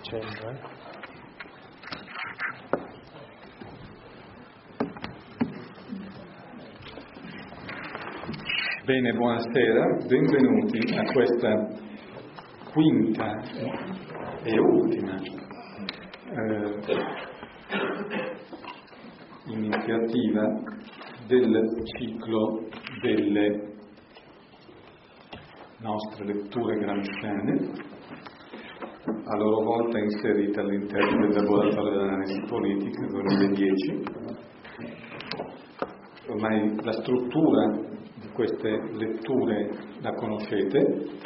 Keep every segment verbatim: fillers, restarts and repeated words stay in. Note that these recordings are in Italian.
accendo, eh. Bene, buonasera, benvenuti a questa quinta e ultima eh, iniziativa del ciclo delle nostre letture gramsciane, a loro volta inserite all'interno del laboratorio dell'analisi politica duemiladieci. Ormai la struttura di queste letture la conoscete.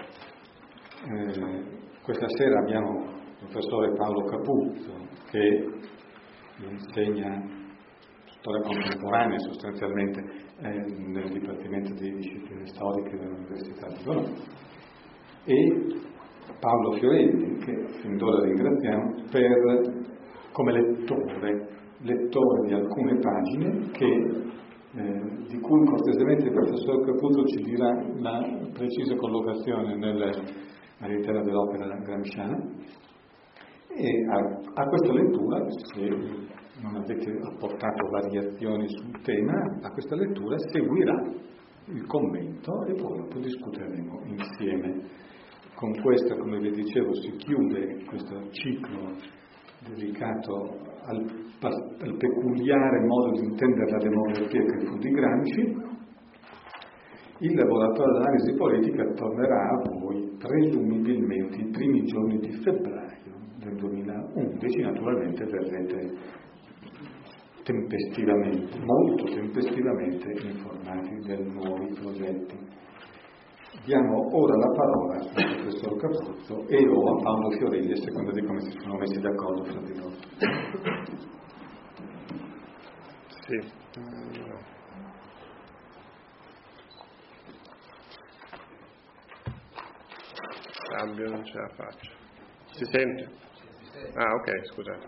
Eh, questa sera abbiamo il professore Paolo Capuzzo che insegna storia contemporanea sostanzialmente eh, nel Dipartimento di Discipline Storiche dell'Università di Bologna, e Paolo Fiorelli, che fin d'ora ringraziamo per, come lettore, lettore di alcune pagine che Eh, di cui cortesemente il professor Capuzzo ci dirà la precisa collocazione nel, all'interno dell'opera gramsciana. E a, a questa lettura, se non avete apportato variazioni sul tema, a questa lettura seguirà il commento e poi dopo discuteremo insieme. Con questa, come vi dicevo, si chiude questo ciclo dedicato al, al peculiare modo di intendere la demografia che fu di Gramsci. Il laboratorio d'analisi politica tornerà a voi presumibilmente i primi giorni di febbraio del duemilaundici. Naturalmente verrete tempestivamente, molto tempestivamente informati dei nuovi progetti. Diamo ora la parola al professor Capuzzo e o a Paolo Fiorelli, a seconda di come si sono messi d'accordo fra di loro. Sì. Cambio, non ce la faccio. Si sente? Ah, ok, scusate.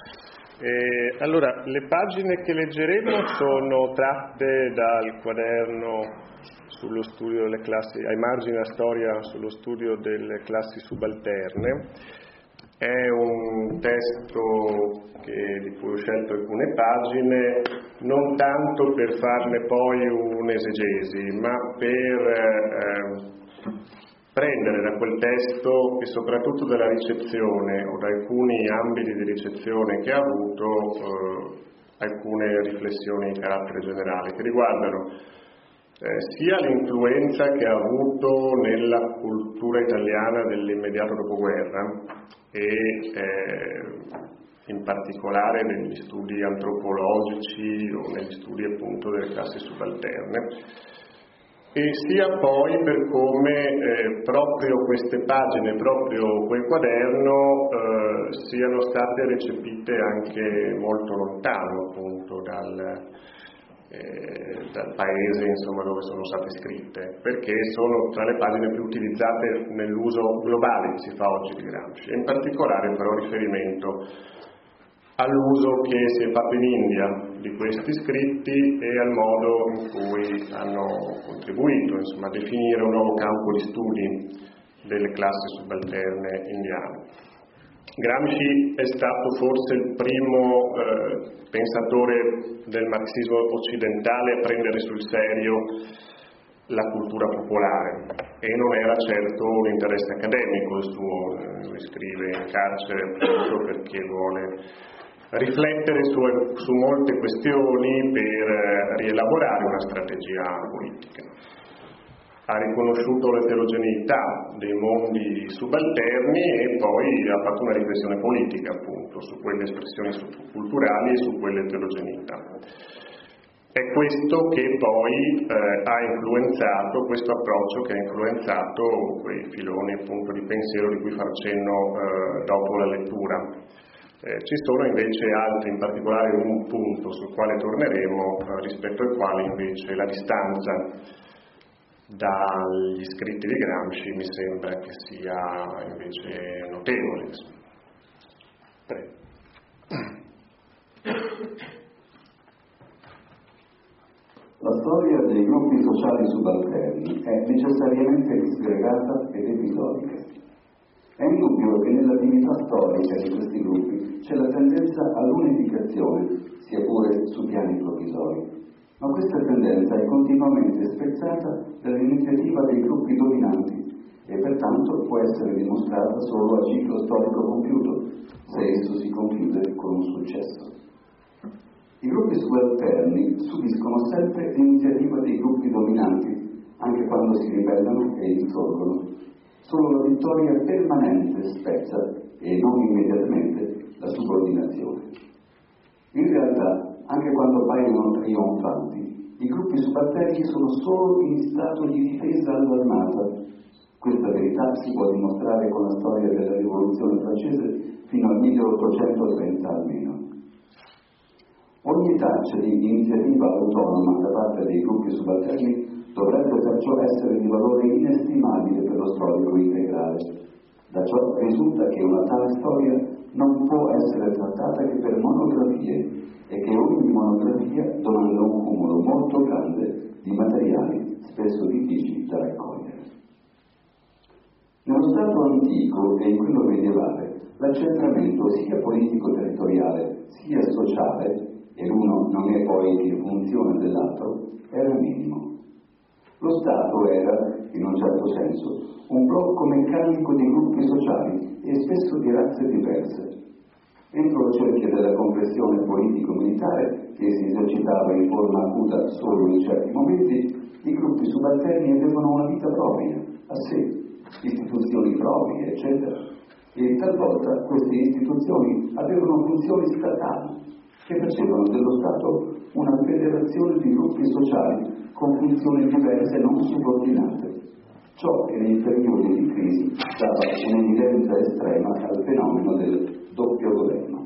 Eh, allora, le pagine che leggeremo sono tratte dal quaderno sullo studio delle classi, ai margini della storia sullo studio delle classi subalterne. È un testo che, di cui ho scelto alcune pagine, non tanto per farne poi un'esegesi, ma per eh, prendere da quel testo e soprattutto dalla ricezione o da alcuni ambiti di ricezione che ha avuto eh, alcune riflessioni di carattere generale che riguardano Eh, sia l'influenza che ha avuto nella cultura italiana dell'immediato dopoguerra e eh, in particolare negli studi antropologici o negli studi appunto delle classi subalterne, e sia poi per come eh, proprio queste pagine, proprio quel quaderno eh, siano state recepite anche molto lontano appunto dal Eh, dal paese insomma dove sono state scritte, perché sono tra le pagine più utilizzate nell'uso globale che si fa oggi di Gramsci, e in particolare però riferimento all'uso che si è fatto in India di questi scritti e al modo in cui hanno contribuito insomma a definire un nuovo campo di studi delle classi subalterne indiane. Gramsci è stato forse il primo eh, pensatore del marxismo occidentale a prendere sul serio la cultura popolare, e non era certo un interesse accademico il suo. Lui scrive in carcere appunto perché vuole riflettere su, su molte questioni per rielaborare una strategia politica. Ha riconosciuto l'eterogeneità dei mondi subalterni e poi ha fatto una riflessione politica appunto su quelle espressioni culturali e su quelle eterogeneità. È questo che poi eh, ha influenzato, questo approccio che ha influenzato quei filoni appunto di pensiero di cui farò cenno eh, dopo la lettura. Eh, ci sono invece altri, in particolare un punto sul quale torneremo, eh, rispetto al quale invece la distanza dagli scritti di Gramsci mi sembra che sia invece notevole. Prego. La storia dei gruppi sociali subalterni è necessariamente disgregata ed episodica. È indubbio che nella dimensione nell'unità storica di questi gruppi c'è la tendenza all'unificazione, sia pure su piani provvisori. Ma questa tendenza è continuamente spezzata dall'iniziativa dei gruppi dominanti e pertanto può essere dimostrata solo a ciclo storico compiuto, se esso si conclude con un successo. I gruppi subalterni subiscono sempre l'iniziativa dei gruppi dominanti, anche quando si ribellano e insorgono. Solo la vittoria permanente spezza, e non immediatamente, la subordinazione. In realtà, anche quando paiono trionfanti, i gruppi subalterni sono solo in stato di difesa allarmata. Questa verità si può dimostrare con la storia della rivoluzione francese fino al milleottocentotrenta almeno. Ogni traccia di iniziativa autonoma da parte dei gruppi subalterni dovrebbe perciò essere di valore inestimabile per lo storico integrale. Da ciò risulta che una tale storia non può essere trattata che per monografie e che ogni monografia domanda un cumulo molto grande di materiali spesso difficili da raccogliere. Nello Stato antico e in quello medievale l'accentramento sia politico-territoriale sia sociale, e l'uno non è poi che funzione dell'altro, era minimo. Lo Stato era, in un certo senso, un blocco meccanico di gruppi sociali e spesso di razze diverse. Entro la cerchia della compressione politico-militare, che si esercitava in forma acuta solo in certi momenti, i gruppi subalterni avevano una vita propria, a sé, istituzioni proprie, eccetera. E talvolta queste istituzioni avevano funzioni statali, che facevano dello Stato una federazione di gruppi sociali con funzioni diverse non subordinate, ciò che nei periodi di crisi dava un'evidenza estrema al fenomeno del doppio governo.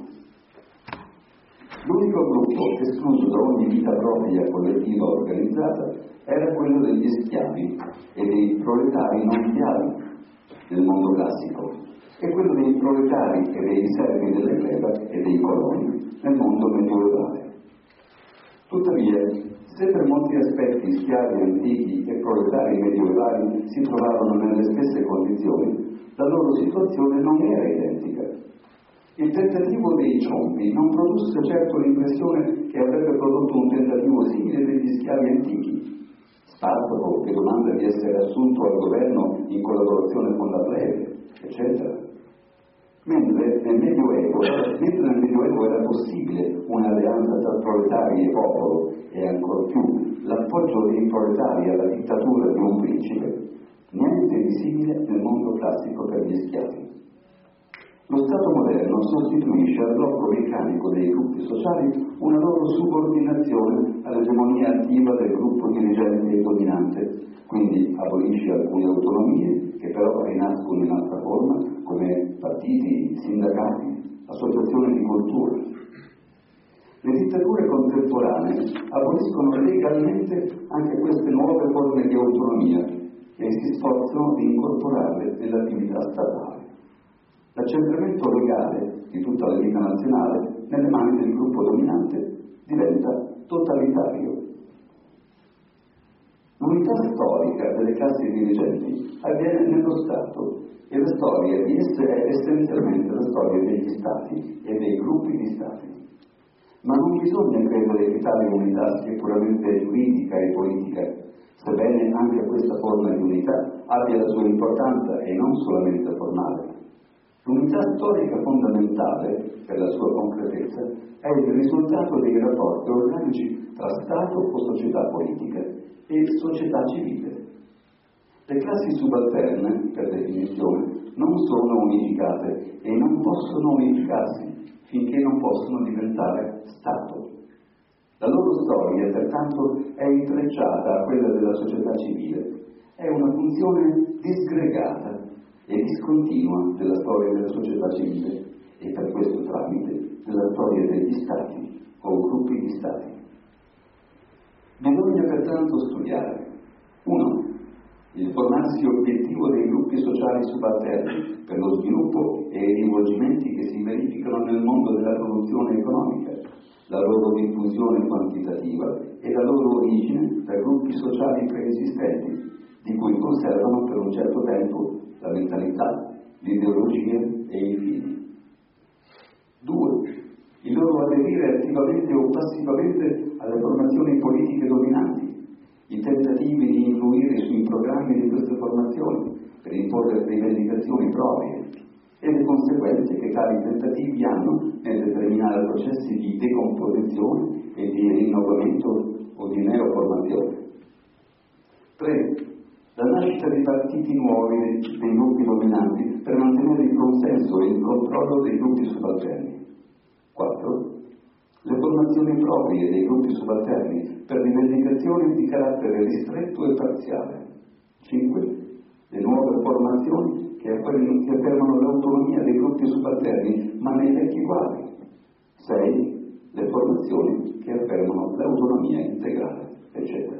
L'unico gruppo escluso da ogni vita propria collettiva organizzata era quello degli schiavi e dei proletari non schiavi nel mondo classico, e quello dei proletari e dei servi delle glebe e dei coloni nel mondo medievale. Tuttavia, se per molti aspetti schiavi antichi e proletari medievali si trovavano nelle stesse condizioni, la loro situazione non era identica. Il tentativo dei ciompi non produsse certo l'impressione che avrebbe prodotto un tentativo simile degli schiavi antichi. Spartaco che domanda di essere assunto al governo in collaborazione con la plebe, eccetera. Mentre nel Medioevo, mentre nel Medioevo era possibile un'alleanza tra proletari e popolo, e ancor più l'appoggio dei proletari alla dittatura di un principe, niente di simile nel mondo classico per gli schiavi. Lo Stato moderno sostituisce al blocco meccanico dei gruppi sociali una loro subordinazione all'egemonia attiva del gruppo dirigente e dominante, quindi abolisce alcune autonomie che però rinascono in altra forma, come partiti, sindacati, associazioni di cultura. Le dittature contemporanee aboliscono legalmente anche queste nuove forme di autonomia e si sforzano di incorporarle nell'attività statale. L'accentramento legale di tutta la vita nazionale nelle mani del gruppo dominante diventa totalitario. L'unità storica delle classi dirigenti avviene nello Stato e la storia di esse è essenzialmente la storia degli Stati e dei gruppi di Stati. Ma non bisogna credere che tale unità sia puramente giuridica e politica, sebbene anche questa forma di unità abbia la sua importanza e non solamente formale. L'unità storica fondamentale, per la sua concretezza, è il risultato dei rapporti organici tra Stato o società politica e società civile. Le classi subalterne, per definizione, non sono unificate e non possono unificarsi finché non possono diventare Stato. La loro storia, pertanto, è intrecciata a quella della società civile. È una funzione disgregata e discontinua della storia della società civile e per questo tramite della storia degli Stati o gruppi di Stati. Bisogna pertanto studiare uno il formarsi obiettivo dei gruppi sociali subalterni per lo sviluppo e i rivolgimenti che si verificano nel mondo della produzione economica, la loro diffusione quantitativa e la loro origine da gruppi sociali preesistenti, di cui conservano per un certo tempo la mentalità, l'ideologia e i fini. Due, il loro aderire attivamente o passivamente alle formazioni politiche dominanti, i tentativi di influire sui programmi di queste formazioni per imporre rivendicazioni proprie e le conseguenze che tali tentativi hanno nel determinare processi di decomposizione e di rinnovamento o di neoformazione. Tre, la nascita di partiti nuovi dei gruppi dominanti per mantenere il consenso e il controllo dei gruppi subalterni. Quattro, le formazioni proprie dei gruppi subalterni per rivendicazioni di carattere ristretto e parziale. Cinque, le nuove formazioni che affermano l'autonomia dei gruppi subalterni ma nei vecchi quadri. Sei, le formazioni che affermano l'autonomia integrale, eccetera.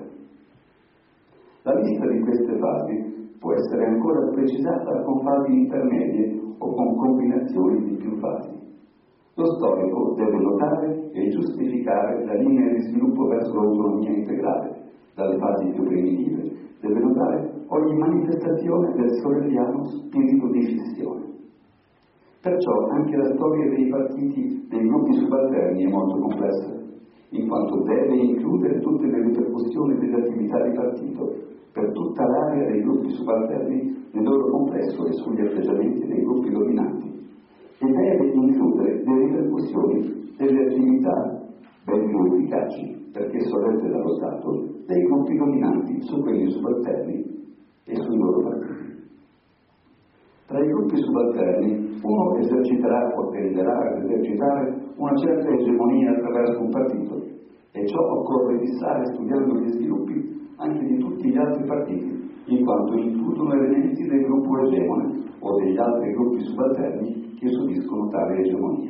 La lista di queste fasi può essere ancora precisata con fasi intermedie o con combinazioni di più fasi. Lo storico deve notare e giustificare la linea di sviluppo verso l'autonomia integrale, dalle fasi più primitive, deve notare ogni manifestazione del sorelliano spirito di scissione. Perciò anche la storia dei partiti, dei gruppi subalterni è molto complessa, in quanto deve includere tutte le ripercussioni delle attività di partito per tutta l'area dei gruppi subalterni nel loro complesso e sugli atteggiamenti dei gruppi dominanti, e deve includere le ripercussioni delle attività ben più efficaci, perché sorrette dallo Stato, dei gruppi dominanti su quelli subalterni e sui loro partiti. Tra i gruppi subalterni uno eserciterà o tenderà ad esercitare una certa egemonia attraverso un partito, e ciò occorre fissare studiando gli sviluppi anche di tutti gli altri partiti, in quanto includono elementi del gruppo egemone o degli altri gruppi subalterni che subiscono tale egemonia.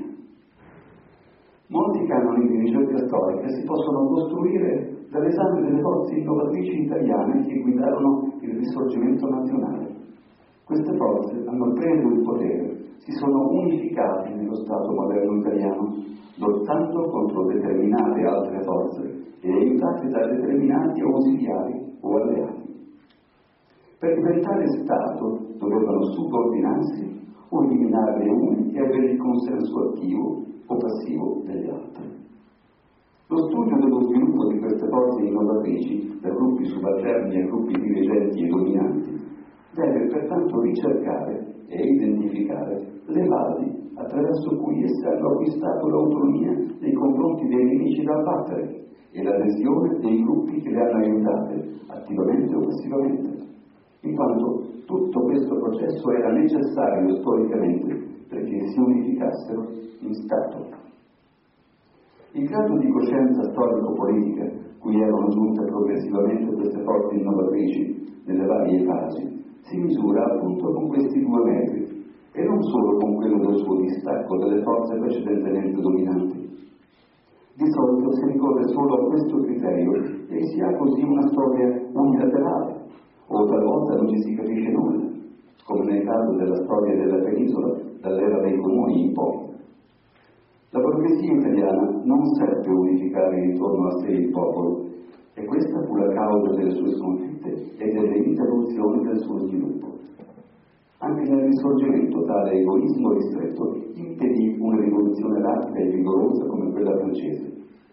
Molti canoni di ricerca storica si possono costruire dall'esame delle forze innovatrici italiane che guidarono il Risorgimento nazionale. Queste forze hanno preso il potere, si sono unificate nello Stato moderno italiano, lottando contro determinate altre forze e aiutate da determinati ausiliari o alleati. Per diventare Stato dovevano subordinarsi o eliminare le une e avere il consenso attivo o passivo degli altri. Lo studio dello sviluppo di queste forze innovatrici, da gruppi subalterni a gruppi dirigenti e dominanti, deve pertanto ricercare e identificare le basi attraverso cui esse hanno acquistato l'autonomia nei confronti dei nemici da abbattere e l'adesione dei gruppi che le hanno aiutate, attivamente o passivamente, in quanto tutto questo processo era necessario storicamente perché si unificassero in Stato. Il grado di coscienza storico-politica cui erano giunte progressivamente queste forze innovatrici nelle varie fasi si misura appunto con questi due metri e non solo con quello del suo distacco dalle forze precedentemente dominanti. Di solito si ricorre solo a questo criterio e si ha così una storia unilaterale, o talvolta non ci si capisce nulla, come nel caso della storia della penisola dall'era dei comuni in poi. La borghesia italiana non seppe unificare intorno a sé il popolo, e questa fu la causa delle sue sconfitte e delle interruzioni del suo sviluppo. Anche nel Risorgimento tale egoismo ristretto impedì una rivoluzione rapida e vigorosa come quella francese.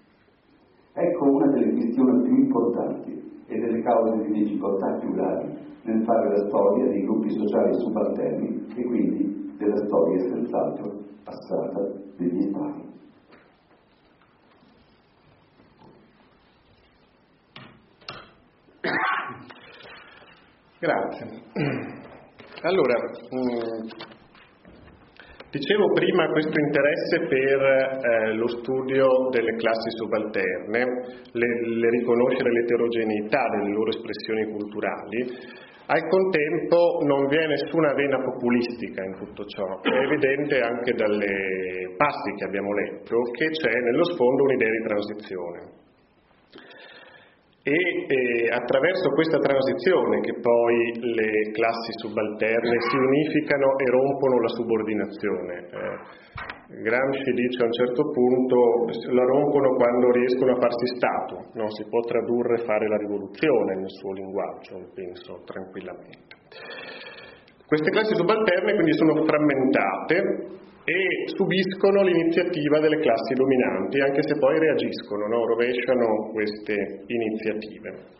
Ecco una delle questioni più importanti e delle cause di difficoltà più gravi nel fare la storia dei gruppi sociali subalterni e quindi della storia senz'altro passata degli Stati. Grazie. Allora, mh, dicevo prima questo interesse per eh, lo studio delle classi subalterne, le, le riconoscere l'eterogeneità delle loro espressioni culturali. Al contempo non vi è nessuna vena populistica in tutto ciò, è evidente anche dalle passi che abbiamo letto che c'è nello sfondo un'idea di transizione. E eh, attraverso questa transizione che poi le classi subalterne si unificano e rompono la subordinazione. Eh, Gramsci dice a un certo punto la rompono quando riescono a farsi Stato, non si può tradurre fare la rivoluzione nel suo linguaggio, penso tranquillamente. Queste classi subalterne quindi sono frammentate e subiscono l'iniziativa delle classi dominanti, anche se poi reagiscono, no? Rovesciano queste iniziative.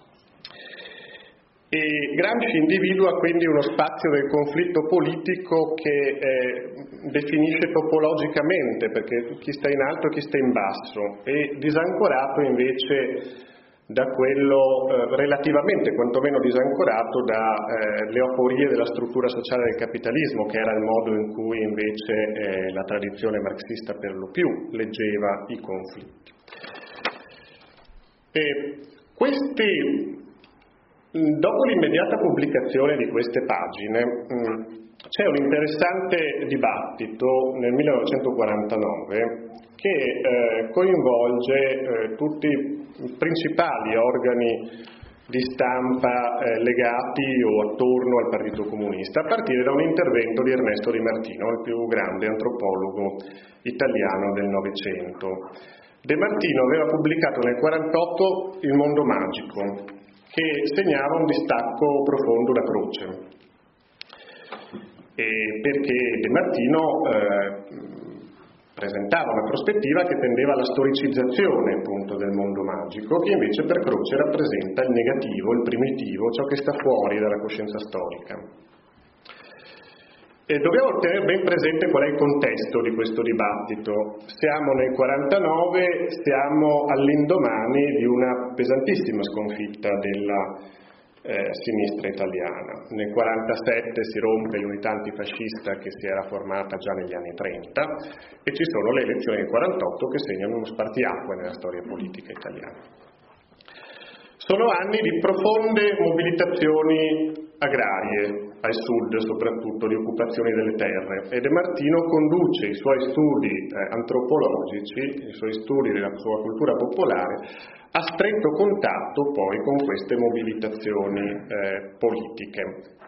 E Gramsci individua quindi uno spazio del conflitto politico che eh, definisce topologicamente, perché chi sta in alto e chi sta in basso, e disancorato invece da quello eh, relativamente quantomeno disancorato dalle eh, aporie della struttura sociale del capitalismo, che era il modo in cui invece eh, la tradizione marxista per lo più leggeva i conflitti. E questi, dopo l'immediata pubblicazione di queste pagine, mh, c'è un interessante dibattito nel millenovecentoquarantanove che eh, coinvolge eh, tutti i principali organi di stampa eh, legati o attorno al Partito Comunista, a partire da un intervento di Ernesto Di Martino, il più grande antropologo italiano del Novecento. De Martino aveva pubblicato nel millenovecentoquarantotto Il mondo magico, che segnava un distacco profondo da Croce, e perché De Martino eh, presentava una prospettiva che tendeva alla storicizzazione appunto del mondo magico, che invece per Croce rappresenta il negativo, il primitivo, ciò che sta fuori dalla coscienza storica. E dobbiamo tenere ben presente qual è il contesto di questo dibattito. Siamo nel quarantanove, siamo all'indomani di una pesantissima sconfitta della eh, sinistra italiana. Nel quarantasette si rompe l'unità antifascista che si era formata già negli anni trenta e ci sono le elezioni del quarantotto che segnano uno spartiacque nella storia politica italiana. Sono anni di profonde mobilitazioni agrarie, al sud soprattutto, di occupazioni delle terre, e De Martino conduce i suoi studi eh, antropologici, i suoi studi della sua cultura popolare, a stretto contatto poi con queste mobilitazioni eh, politiche.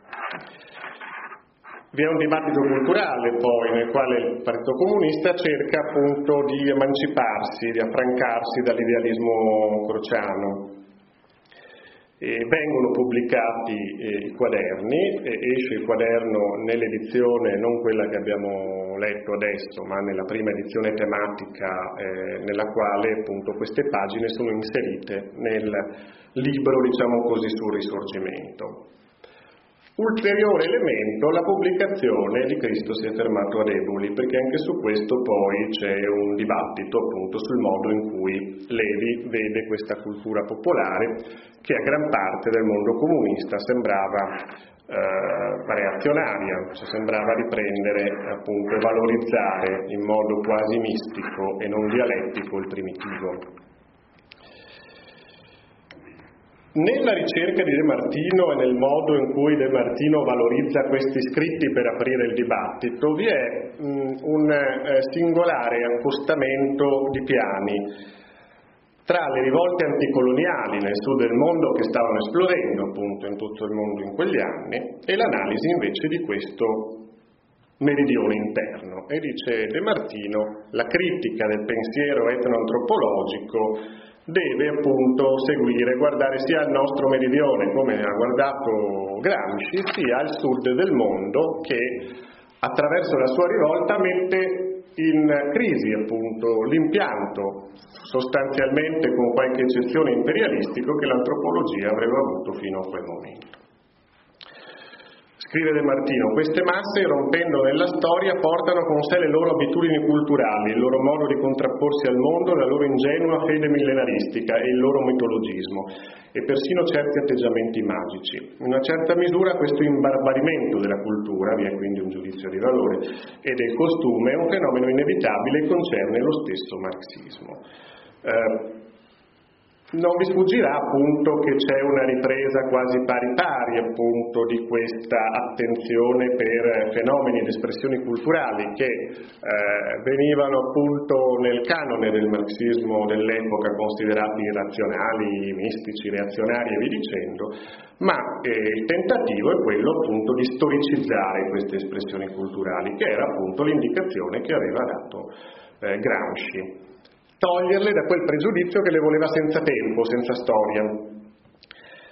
Vi è un dibattito culturale poi nel quale il Partito Comunista cerca appunto di emanciparsi, di affrancarsi dall'idealismo crociano. E vengono pubblicati eh, i quaderni, e esce il quaderno nell'edizione, non quella che abbiamo letto adesso, ma nella prima edizione tematica eh, nella quale appunto queste pagine sono inserite nel libro, diciamo così, sul Risorgimento. Ulteriore elemento, la pubblicazione di Cristo si è fermato ad Eboli, perché anche su questo poi c'è un dibattito appunto sul modo in cui Levi vede questa cultura popolare che a gran parte del mondo comunista sembrava eh, reazionaria, cioè sembrava riprendere appunto e valorizzare in modo quasi mistico e non dialettico il primitivo. Nella ricerca di De Martino e nel modo in cui De Martino valorizza questi scritti per aprire il dibattito vi è mh, un eh, singolare accostamento di piani tra le rivolte anticoloniali nel sud del mondo che stavano esplodendo appunto in tutto il mondo in quegli anni e l'analisi invece di questo meridione interno. E dice De Martino: la critica del pensiero etnoantropologico deve appunto seguire, guardare sia al nostro meridione, come ha guardato Gramsci, sia al sud del mondo che attraverso la sua rivolta mette in crisi appunto l'impianto, sostanzialmente con qualche eccezione imperialistico, che l'antropologia avrebbe avuto fino a quel momento. Scrive De Martino: queste masse, rompendo nella storia, portano con sé le loro abitudini culturali, il loro modo di contrapporsi al mondo, la loro ingenua fede millenaristica e il loro mitologismo, e persino certi atteggiamenti magici. In una certa misura questo imbarbarimento della cultura, vi è quindi un giudizio di valore, e del costume è un fenomeno inevitabile e concerne lo stesso marxismo. Eh, Non vi sfuggirà appunto che c'è una ripresa quasi pari pari appunto di questa attenzione per fenomeni ed espressioni culturali che eh, venivano appunto nel canone del marxismo dell'epoca considerati irrazionali, mistici, reazionari e via dicendo, ma eh, il tentativo è quello appunto di storicizzare queste espressioni culturali, che era appunto l'indicazione che aveva dato eh, Gramsci. Toglierle da quel pregiudizio che le voleva senza tempo, senza storia.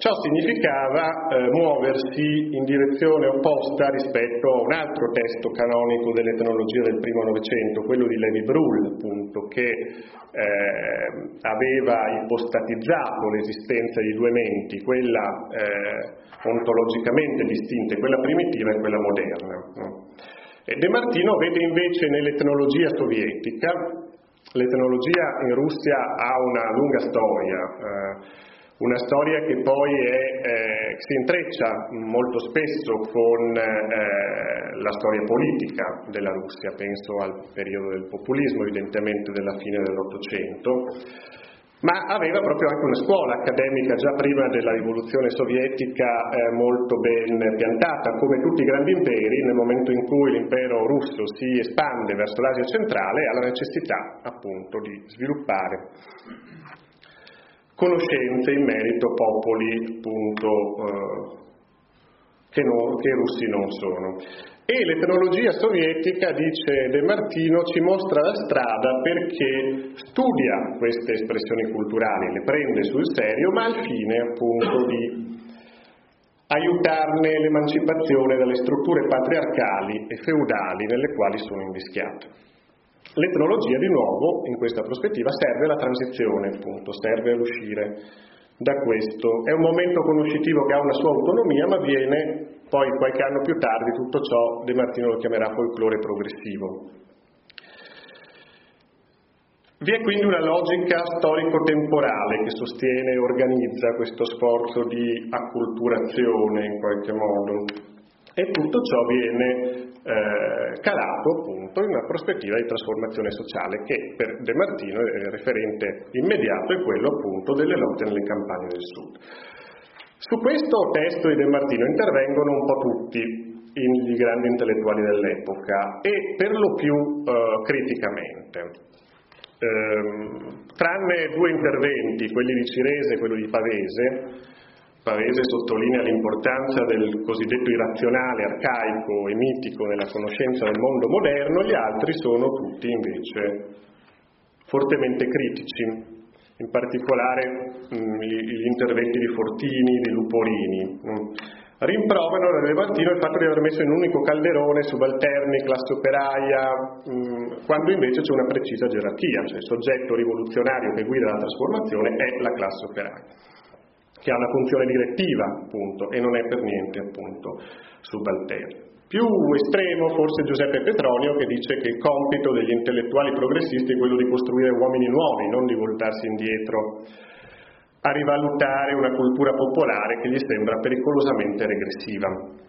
Ciò significava eh, muoversi in direzione opposta rispetto a un altro testo canonico dell'etnologia del primo Novecento, quello di Lévi-Bruhl, appunto, che eh, aveva ipostatizzato l'esistenza di due menti, quella eh, ontologicamente distinta, quella primitiva e quella moderna. No? E De Martino vede invece nell'etnologia sovietica, l'etnologia in Russia ha una lunga storia, eh, una storia che poi è, eh, si intreccia molto spesso con eh, la storia politica della Russia, penso al periodo del populismo, evidentemente della fine dell'Ottocento, ma aveva proprio anche una scuola accademica già prima della rivoluzione sovietica eh, molto ben piantata. Come tutti i grandi imperi, nel momento in cui l'impero russo si espande verso l'Asia centrale, ha la necessità appunto di sviluppare conoscenze in merito a popoli appunto eh, che, no, che i russi non sono. E l'etnologia sovietica, dice De Martino, ci mostra la strada perché studia queste espressioni culturali, le prende sul serio, ma al fine appunto di aiutarne l'emancipazione dalle strutture patriarcali e feudali nelle quali sono invischiate. L'etnologia, di nuovo, in questa prospettiva, serve alla transizione, appunto, serve all'uscire da questo. È un momento conoscitivo che ha una sua autonomia, ma viene poi, qualche anno più tardi, tutto ciò De Martino lo chiamerà folklore progressivo. Vi è quindi una logica storico-temporale che sostiene e organizza questo sforzo di acculturazione, in qualche modo, e tutto ciò viene Eh, calato appunto in una prospettiva di trasformazione sociale che per De Martino è referente immediato, è quello appunto delle lotte nelle campagne del sud. Su questo testo di De Martino intervengono un po' tutti i grandi intellettuali dell'epoca e per lo più eh, criticamente. Ehm, tranne due interventi, quelli di Cirese e quello di Pavese. Pavese sottolinea l'importanza del cosiddetto irrazionale, arcaico e mitico nella conoscenza del mondo moderno, gli altri sono tutti invece fortemente critici, in particolare mh, gli interventi di Fortini, di Luporini. Mh. Rimproverano a De Martino il fatto di aver messo in un unico calderone subalterni, classe operaia, mh, quando invece c'è una precisa gerarchia, cioè il soggetto rivoluzionario che guida la trasformazione è la classe operaia, che ha una funzione direttiva, appunto, e non è per niente, appunto, subalterno. Più estremo forse Giuseppe Petronio, che dice che il compito degli intellettuali progressisti è quello di costruire uomini nuovi, non di voltarsi indietro a rivalutare una cultura popolare che gli sembra pericolosamente regressiva.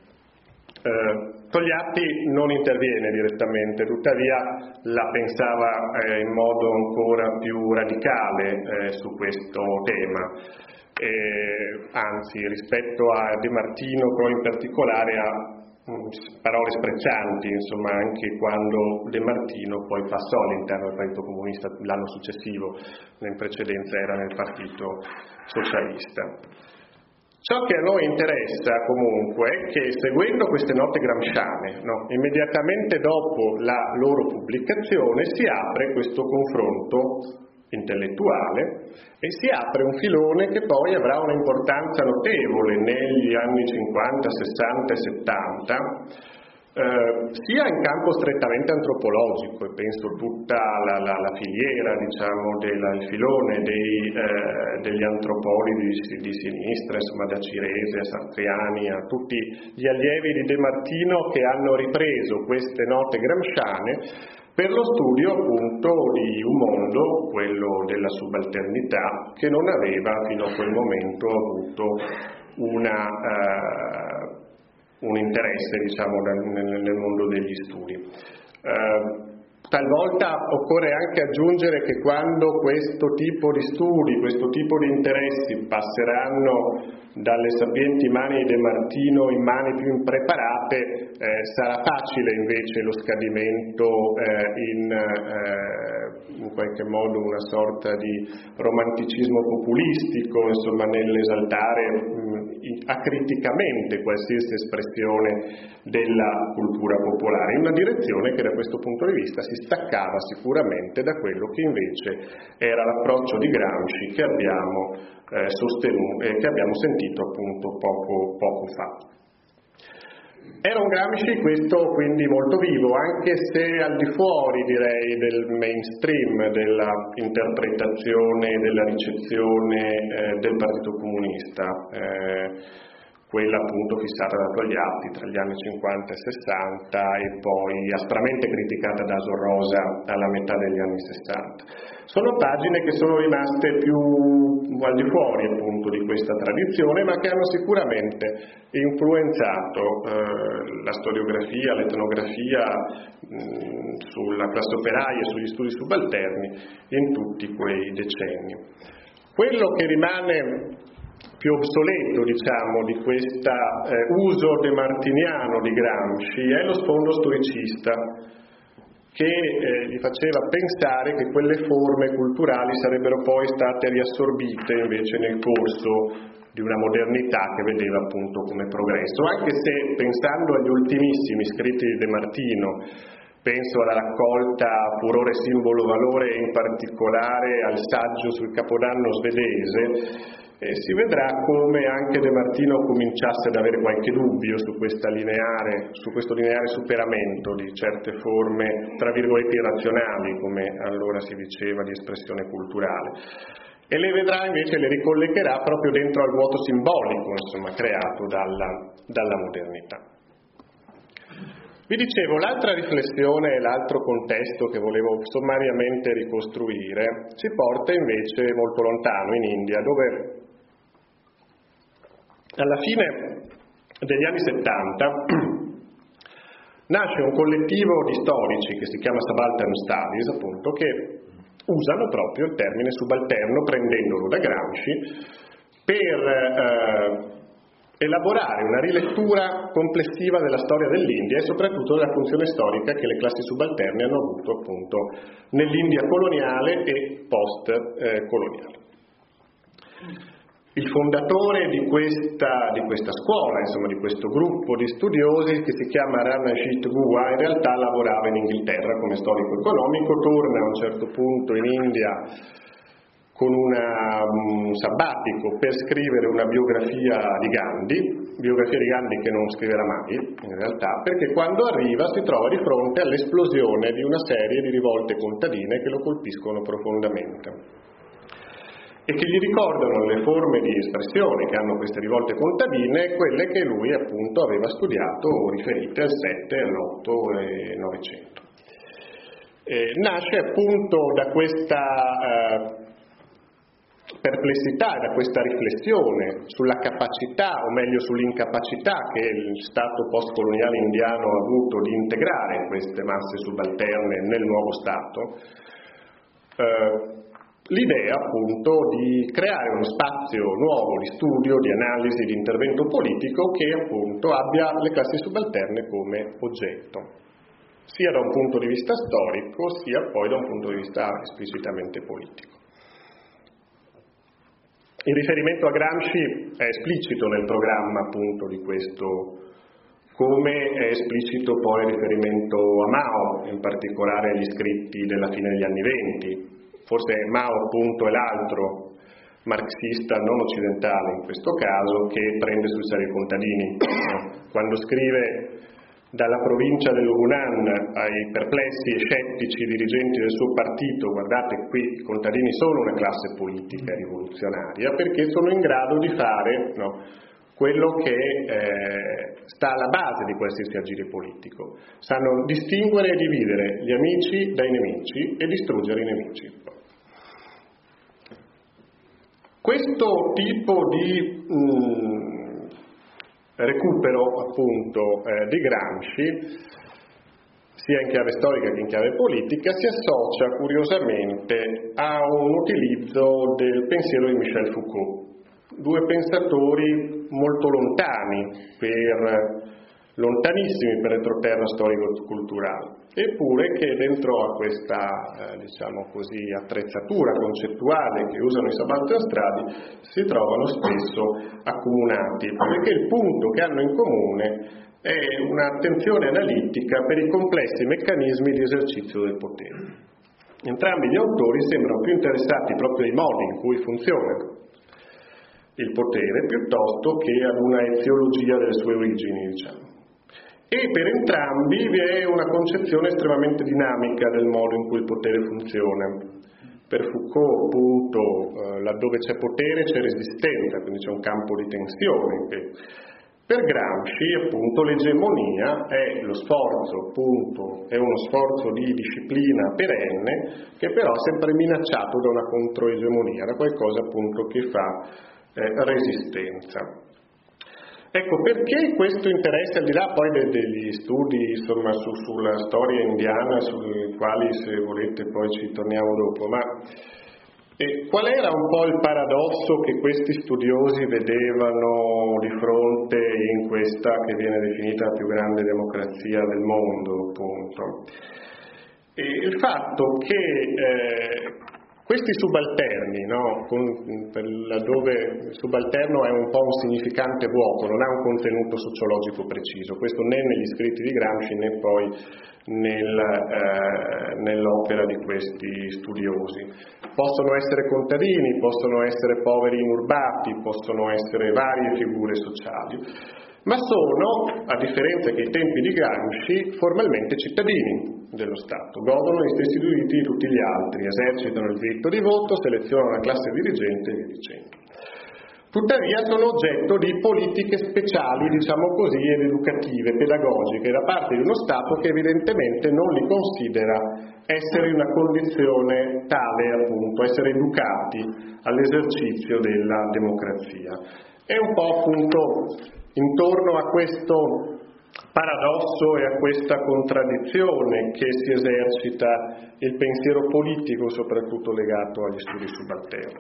Eh, Togliatti non interviene direttamente, tuttavia la pensava eh, in modo ancora più radicale eh, su questo tema. Eh, anzi, rispetto a De Martino, però in particolare ha mh, parole spreccianti, insomma, anche quando De Martino poi passò all'interno del Partito Comunista l'anno successivo, in precedenza era nel Partito Socialista. Ciò che a noi interessa comunque è che, seguendo queste note gramsciane, no, immediatamente dopo la loro pubblicazione si apre questo confronto intellettuale e si apre un filone che poi avrà una importanza notevole negli anni cinquanta, sessanta e settanta, eh, sia in campo strettamente antropologico, e penso tutta la, la, la filiera, diciamo, del filone dei, eh, degli antropologi di, di sinistra, insomma, da Cirese a Sartriani, a tutti gli allievi di De Martino che hanno ripreso queste note gramsciane per lo studio appunto di un mondo, quello della subalternità, che non aveva fino a quel momento avuto una, uh, un interesse, diciamo, nel, nel mondo degli studi. Uh, Talvolta occorre anche aggiungere che quando questo tipo di studi, questo tipo di interessi passeranno dalle sapienti mani di De Martino in mani più impreparate, scusate, eh, sarà facile invece lo scadimento eh, in, eh, in qualche modo una sorta di romanticismo populistico, insomma nell'esaltare mh, acriticamente qualsiasi espressione della cultura popolare, in una direzione che da questo punto di vista si staccava sicuramente da quello che invece era l'approccio di Gramsci che abbiamo eh, sostenuto e eh, che abbiamo sentito appunto poco, poco fa. Era un Gramsci questo quindi molto vivo, anche se al di fuori direi del mainstream della interpretazione, della ricezione eh, del Partito Comunista, eh, quella appunto fissata da Togliatti tra gli anni cinquanta e sessanta e poi aspramente criticata da Asor Rosa alla metà degli anni sessanta. Sono pagine che sono rimaste più al di fuori appunto di questa tradizione, ma che hanno sicuramente influenzato eh, la storiografia, l'etnografia mh, sulla classe operaia e sugli studi subalterni in tutti quei decenni. Quello che rimane più obsoleto, diciamo, di questo eh, uso demartiniano di Gramsci è lo sfondo storicista, che eh, gli faceva pensare che quelle forme culturali sarebbero poi state riassorbite invece nel corso di una modernità che vedeva appunto come progresso, anche se pensando agli ultimissimi scritti di De Martino, penso alla raccolta Furore, Simbolo, Valore e in particolare al saggio sul Capodanno svedese, e si vedrà come anche De Martino cominciasse ad avere qualche dubbio su, questa lineare, su questo lineare superamento di certe forme, tra virgolette, irrazionali, come allora si diceva, di espressione culturale. E le vedrà invece, le ricollegherà proprio dentro al vuoto simbolico, insomma, creato dalla, dalla modernità. Vi dicevo, l'altra riflessione e l'altro contesto che volevo sommariamente ricostruire si porta invece molto lontano, in India, dove alla fine degli anni settanta nasce un collettivo di storici che si chiama Subaltern Studies, appunto, che usano proprio il termine subalterno, prendendolo da Gramsci, per eh, elaborare una rilettura complessiva della storia dell'India e soprattutto della funzione storica che le classi subalterne hanno avuto appunto nell'India coloniale e post-coloniale. Il fondatore di questa, di questa scuola, insomma di questo gruppo di studiosi, che si chiama Ranajit Guha, in realtà lavorava in Inghilterra come storico economico, torna a un certo punto in India con una, un sabbatico per scrivere una biografia di Gandhi, biografia di Gandhi che non scriverà mai in realtà, perché quando arriva si trova di fronte all'esplosione di una serie di rivolte contadine che lo colpiscono profondamente e che gli ricordano le forme di espressione che hanno queste rivolte contadine, quelle che lui appunto aveva studiato riferite al sette, all'otto e novecento. Eh, nasce appunto da questa eh, perplessità, da questa riflessione sulla capacità, o meglio sull'incapacità che il Stato postcoloniale indiano ha avuto di integrare queste masse subalterne nel nuovo Stato, eh, l'idea appunto di creare uno spazio nuovo di studio, di analisi, di intervento politico che appunto abbia le classi subalterne come oggetto, sia da un punto di vista storico, sia poi da un punto di vista esplicitamente politico. Il riferimento a Gramsci è esplicito nel programma appunto di questo, come è esplicito poi il riferimento a Mao, in particolare agli scritti della fine degli anni venti. Forse Mao appunto è l'altro marxista non occidentale in questo caso che prende sul serio i contadini. Quando scrive dalla provincia del Hunan ai perplessi e scettici dirigenti del suo partito: guardate, qui i contadini sono una classe politica e rivoluzionaria perché sono in grado di fare no, quello che eh, sta alla base di qualsiasi agire politico, sanno distinguere e dividere gli amici dai nemici e distruggere i nemici. Questo tipo di mh, recupero appunto eh, di Gramsci, sia in chiave storica che in chiave politica, si associa curiosamente a un utilizzo del pensiero di Michel Foucault, due pensatori molto lontani per lontanissimi per retroterra storico-culturale, eppure che dentro a questa eh, diciamo così, attrezzatura concettuale che usano i subaltern stradi si trovano spesso accomunati, perché il punto che hanno in comune è un'attenzione analitica per i complessi meccanismi di esercizio del potere. Entrambi gli autori sembrano più interessati proprio ai modi in cui funziona il potere piuttosto che ad una eziologia delle sue origini, diciamo. E per entrambi vi è una concezione estremamente dinamica del modo in cui il potere funziona. Per Foucault, appunto, eh, laddove c'è potere c'è resistenza, quindi c'è un campo di tensione. Che per Gramsci, appunto, l'egemonia è lo sforzo, appunto, è uno sforzo di disciplina perenne, che però è sempre minacciato da una controegemonia, da qualcosa, appunto, che fa eh, resistenza. Ecco, perché questo interesse, al di là poi de- degli studi insomma, su, sulla storia indiana, sui quali se volete poi ci torniamo dopo, ma eh, qual era un po' il paradosso che questi studiosi vedevano di fronte in questa che viene definita la più grande democrazia del mondo, appunto? E il fatto che eh, questi subalterni, no, con, per laddove il subalterno è un po' un significante vuoto, non ha un contenuto sociologico preciso, questo né negli scritti di Gramsci né poi nel, eh, nell'opera di questi studiosi. Possono essere contadini, possono essere poveri inurbati, possono essere varie figure sociali, ma sono, a differenza che ai tempi di Gramsci, formalmente cittadini dello Stato, godono degli stessi diritti di tutti gli altri, esercitano il diritto di voto, selezionano la classe dirigente e via dicendo. Tuttavia sono oggetto di politiche speciali, diciamo così, ed educative, pedagogiche, da parte di uno Stato che evidentemente non li considera essere in una condizione tale, appunto, essere educati all'esercizio della democrazia. È un po' appunto intorno a questo paradosso e a questa contraddizione che si esercita il pensiero politico, soprattutto legato agli studi subalterni.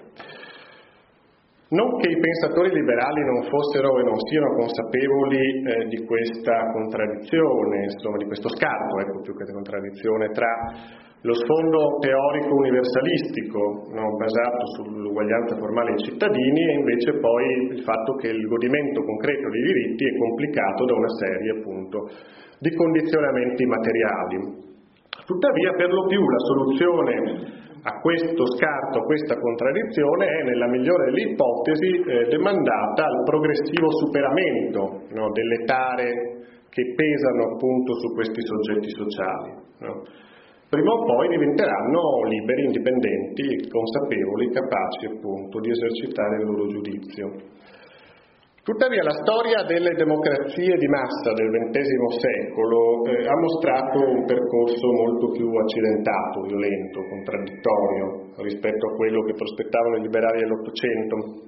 Non che i pensatori liberali non fossero e non siano consapevoli eh, di questa contraddizione, insomma di questo scarto, ecco, più che di contraddizione, tra lo sfondo teorico universalistico, no, basato sull'uguaglianza formale dei cittadini, e invece poi il fatto che il godimento concreto dei diritti è complicato da una serie, appunto, di condizionamenti materiali. Tuttavia, per lo più, la soluzione a questo scarto, a questa contraddizione, è nella migliore delle ipotesi eh, demandata al progressivo superamento, no, delle tare che pesano appunto su questi soggetti sociali, no. Prima o poi diventeranno liberi, indipendenti, consapevoli, capaci appunto di esercitare il loro giudizio. Tuttavia la storia delle democrazie di massa del ventesimo secolo eh, ha mostrato un percorso molto più accidentato, violento, contraddittorio rispetto a quello che prospettavano i liberali dell'Ottocento,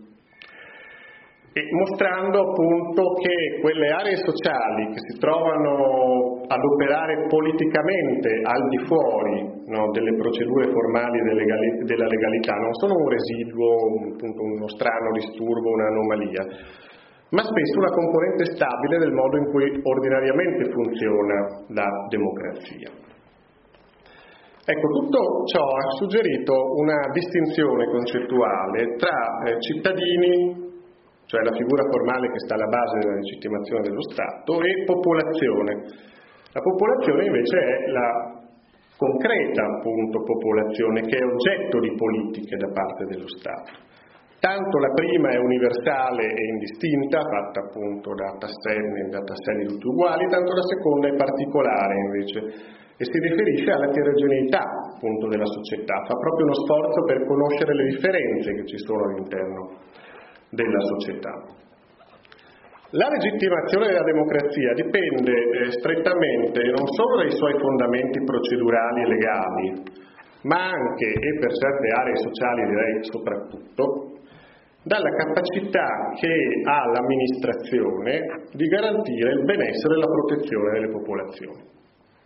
e mostrando appunto che quelle aree sociali che si trovano ad operare politicamente al di fuori, no, delle procedure formali della legalità non sono un residuo, appunto uno strano disturbo, un'anomalia, ma spesso una componente stabile del modo in cui ordinariamente funziona la democrazia. Ecco, tutto ciò ha suggerito una distinzione concettuale tra eh, cittadini, cioè la figura formale che sta alla base della legittimazione dello Stato, e popolazione. La popolazione invece è la concreta, appunto, popolazione che è oggetto di politiche da parte dello Stato. Tanto la prima è universale e indistinta, fatta appunto da tasselli, da tasselli tutti uguali, tanto la seconda è particolare invece e si riferisce alla eterogeneità appunto della società, fa proprio uno sforzo per conoscere le differenze che ci sono all'interno della società. La legittimazione della democrazia dipende eh, strettamente non solo dai suoi fondamenti procedurali e legali, ma anche, e per certe aree sociali direi soprattutto, dalla capacità che ha l'amministrazione di garantire il benessere e la protezione delle popolazioni.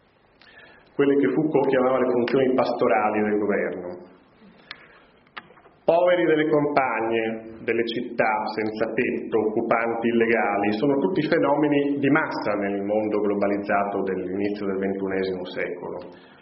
Quelle che Foucault chiamava le funzioni pastorali del governo. poveri delle campagne, delle città senza tetto, occupanti illegali, sono tutti fenomeni di massa nel mondo globalizzato dell'inizio del ventunesimo secolo.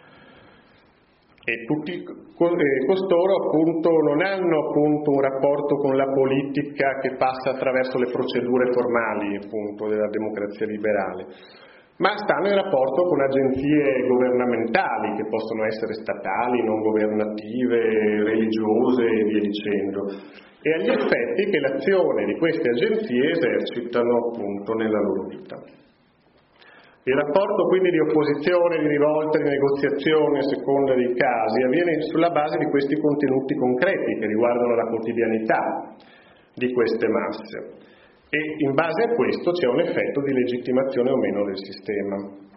E tutti costoro appunto non hanno appunto un rapporto con la politica che passa attraverso le procedure formali appunto della democrazia liberale, ma stanno in rapporto con agenzie governamentali che possono essere statali, non governative, religiose e via dicendo, e agli effetti che l'azione di queste agenzie esercitano appunto nella loro vita. Il rapporto quindi di opposizione, di rivolta, di negoziazione a seconda dei casi avviene sulla base di questi contenuti concreti che riguardano la quotidianità di queste masse. E in base a questo c'è un effetto di legittimazione o meno del sistema.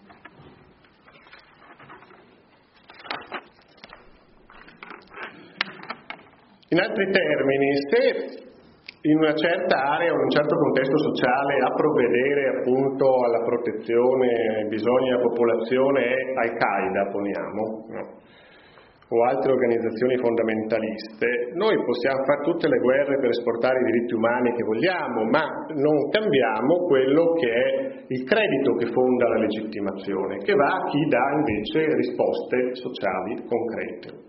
In altri termini, se in una certa area o in un certo contesto sociale a provvedere appunto alla protezione bisogna della popolazione è Al-Qaeda, poniamo, no? o altre organizzazioni fondamentaliste, noi possiamo fare tutte le guerre per esportare i diritti umani che vogliamo, ma non cambiamo quello che è il credito che fonda la legittimazione, che va a chi dà invece risposte sociali concrete.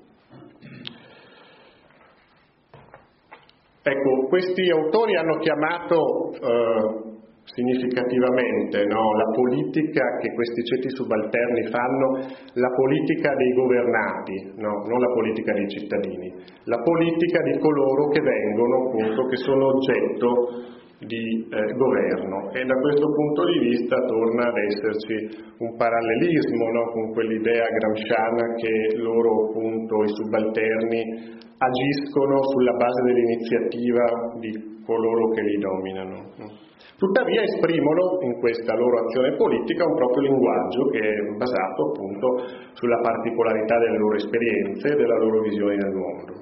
Ecco, questi autori hanno chiamato eh, significativamente no, la politica che questi ceti subalterni fanno, la politica dei governati, no, non la politica dei cittadini, la politica di coloro che vengono, appunto, che sono oggetto di eh, governo, e da questo punto di vista torna ad esserci un parallelismo no, con quell'idea gramsciana che loro, appunto, i subalterni agiscono sulla base dell'iniziativa di coloro che li dominano. Tuttavia esprimono in questa loro azione politica un proprio linguaggio che è basato appunto sulla particolarità delle loro esperienze e della loro visione del mondo.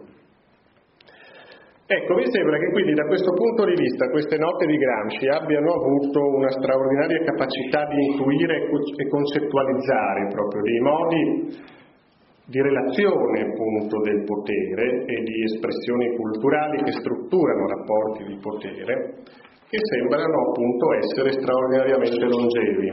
Ecco, mi sembra che quindi da questo punto di vista queste note di Gramsci abbiano avuto una straordinaria capacità di intuire e concettualizzare proprio dei modi di relazione appunto del potere e di espressioni culturali che strutturano rapporti di potere che sembrano appunto essere straordinariamente longevi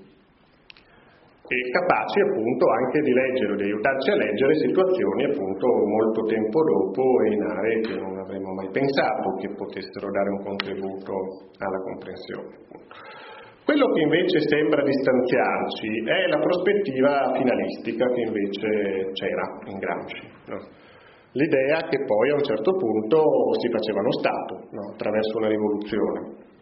e capaci appunto anche di leggere, di aiutarci a leggere situazioni appunto molto tempo dopo e in aree che non avremmo mai pensato che potessero dare un contributo alla comprensione. Quello che invece sembra distanziarci è la prospettiva finalistica che invece c'era in Gramsci, no? L'idea che poi a un certo punto si faceva uno Stato, no? attraverso una rivoluzione,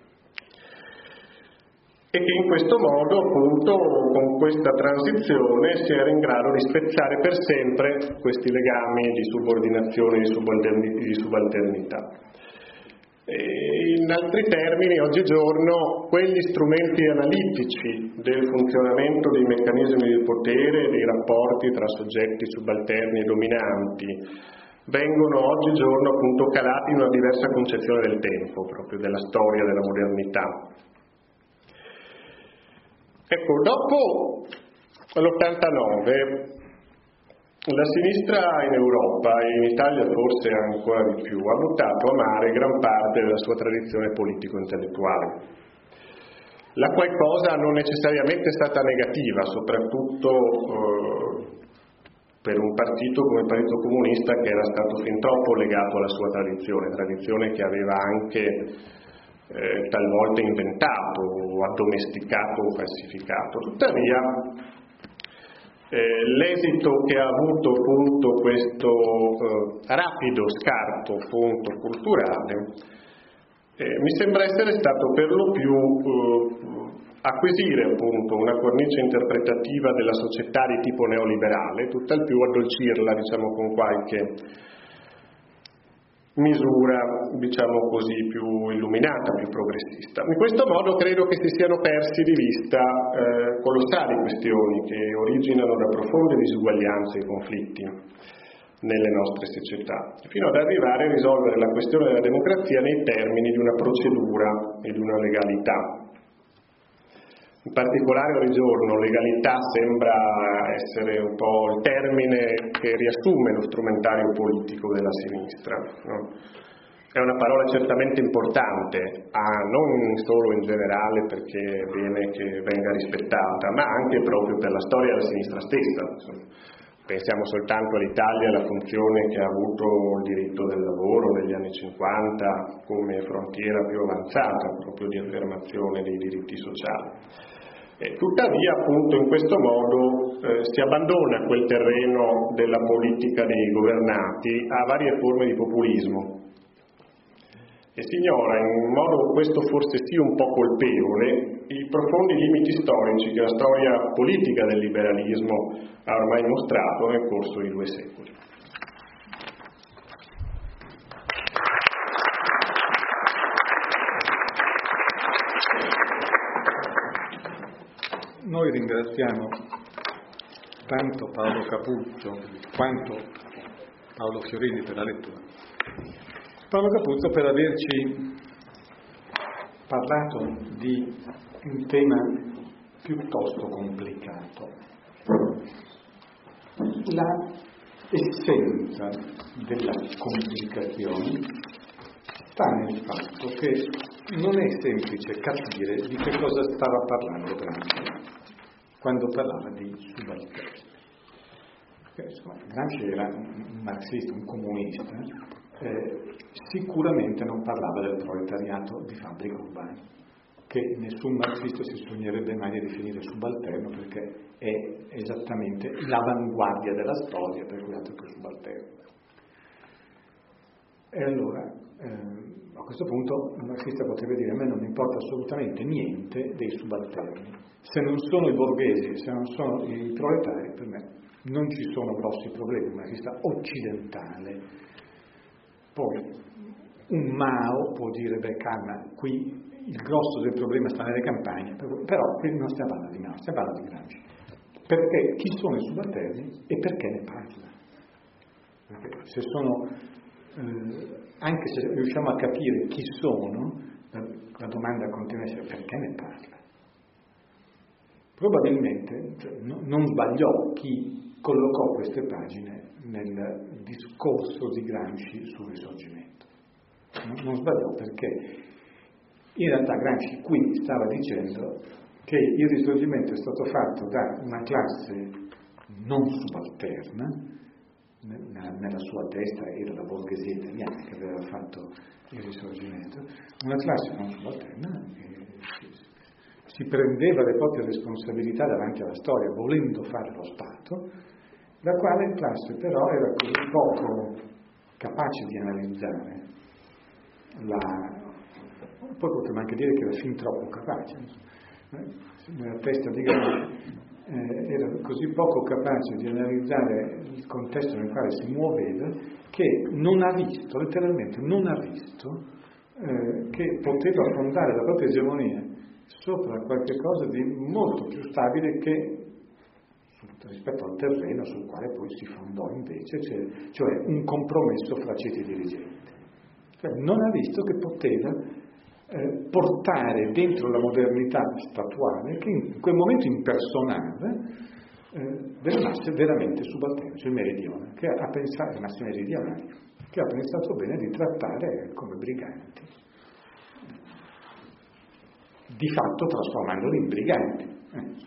e che in questo modo appunto con questa transizione si era in grado di spezzare per sempre questi legami di subordinazione e di subalternità. E in altri termini, oggigiorno quegli strumenti analitici del funzionamento dei meccanismi di potere e dei rapporti tra soggetti subalterni e dominanti vengono oggigiorno appunto calati in una diversa concezione del tempo, proprio della storia della modernità. Ecco, dopo l'ottantanove la sinistra in Europa e in Italia forse ancora di più ha buttato a mare gran parte della sua tradizione politico-intellettuale, la qual cosa non necessariamente è stata negativa, soprattutto eh, per un partito come il Partito Comunista che era stato fin troppo legato alla sua tradizione, tradizione che aveva anche eh, talvolta inventato, addomesticato o falsificato. Tuttavia Eh, l'esito che ha avuto appunto questo eh, rapido scarto appunto culturale eh, mi sembra essere stato per lo più eh, acquisire appunto una cornice interpretativa della società di tipo neoliberale, tutt'al più addolcirla diciamo con qualche misura, diciamo così, più illuminata, più progressista. In questo modo credo che si siano persi di vista eh, colossali questioni che originano da profonde disuguaglianze e conflitti nelle nostre società, fino ad arrivare a risolvere la questione della democrazia nei termini di una procedura e di una legalità. In particolare oggigiorno legalità sembra essere un po' il termine che riassume lo strumentario politico della sinistra, no? È una parola certamente importante, ah, non solo in generale perché è bene che venga rispettata, ma anche proprio per la storia della sinistra stessa. Insomma. Pensiamo soltanto all'Italia e alla funzione che ha avuto il diritto del lavoro negli anni cinquanta come frontiera più avanzata proprio di affermazione dei diritti sociali. E tuttavia, appunto, in questo modo eh, si abbandona quel terreno della politica dei governati a varie forme di populismo e si ignora, in modo questo forse sì un po' colpevole, i profondi limiti storici che la storia politica del liberalismo ha ormai mostrato nel corso di due secoli. Noi ringraziamo tanto Paolo Capuzzo quanto Paolo Fiorini per la lettura. Paolo Capuzzo per averci parlato di un tema piuttosto complicato. La essenza della complicazione sta nel fatto che non è semplice capire di che cosa stava parlando Gramsci quando parlava di subalterni. Gramsci era un marxista, un comunista, eh, sicuramente non parlava del proletariato di fabbrica urbana, che nessun marxista si sognerebbe mai di definire subalterno perché è esattamente l'avanguardia della storia, per cui altro che subalterno. E allora, eh, a questo punto il marxista potrebbe dire: a me non importa assolutamente niente dei subalterni, se non sono i borghesi, se non sono i proletari, per me non ci sono grossi problemi. Un marxista occidentale. Poi un Mao può dire: beh, calma, qui il grosso del problema sta nelle campagne, però qui non stiamo parlando di Mao, stiamo parlando di Gramsci. Perché chi sono i subalterni e perché ne parla? Perché se sono, eh, anche se riusciamo a capire chi sono, la, la domanda continua a essere: perché ne parla? Probabilmente cioè, no, non sbagliò chi collocò queste pagine nel discorso di Gramsci sul Risorgimento. No, non sbagliò, perché in realtà Gramsci qui stava dicendo che il Risorgimento è stato fatto da una classe non subalterna, nella, nella sua testa era la borghesia italiana che aveva fatto il Risorgimento, una classe non subalterna che si prendeva le proprie responsabilità davanti alla storia volendo fare lo Stato, la quale classe però era così poco capace di analizzare la... poi potremmo anche dire che era fin troppo capace, nella testa di Gramsci eh, era così poco capace di analizzare il contesto nel quale si muoveva che non ha visto, letteralmente non ha visto eh, che poteva fondare la propria egemonia sopra qualche cosa di molto più stabile che rispetto al terreno sul quale poi si fondò invece, cioè, cioè un compromesso fra ceti dirigenti. Cioè, non ha visto che poteva eh, portare dentro la modernità statuale, che in quel momento impersonale, eh, delle masse veramente subalterne, cioè il meridione, che ha pensato, le masse meridionali, che ha pensato bene di trattare come briganti, di fatto trasformandoli in briganti. Eh.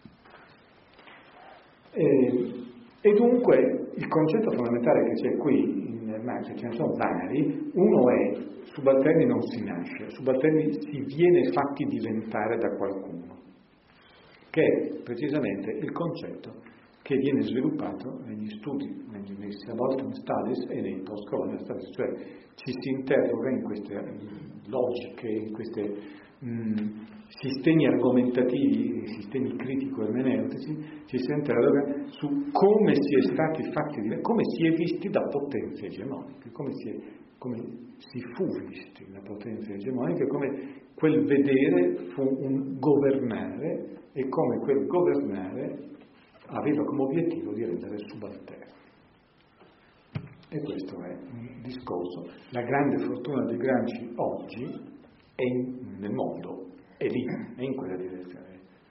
E, e dunque il concetto fondamentale che c'è qui in Marx, ce ne sono vari. Uno è: subalterni non si nasce, subalterni si viene fatti diventare da qualcuno, che è precisamente il concetto che viene sviluppato negli studi, negli, nei subaltern studies e nei post-colonial studies, cioè ci si interroga in queste logiche, in questi sistemi argomentativi, sistemi critico-ermeneutici, ci si interroga su come si è stati fatti, come si è visti da potenze egemoniche, come si, è, come si fu visti da potenze egemoniche, come quel vedere fu un governare e come quel governare aveva come obiettivo di rendere subalterno. E questo è un discorso. La grande fortuna di Gramsci oggi è in, nel mondo, è lì, è in quella direzione.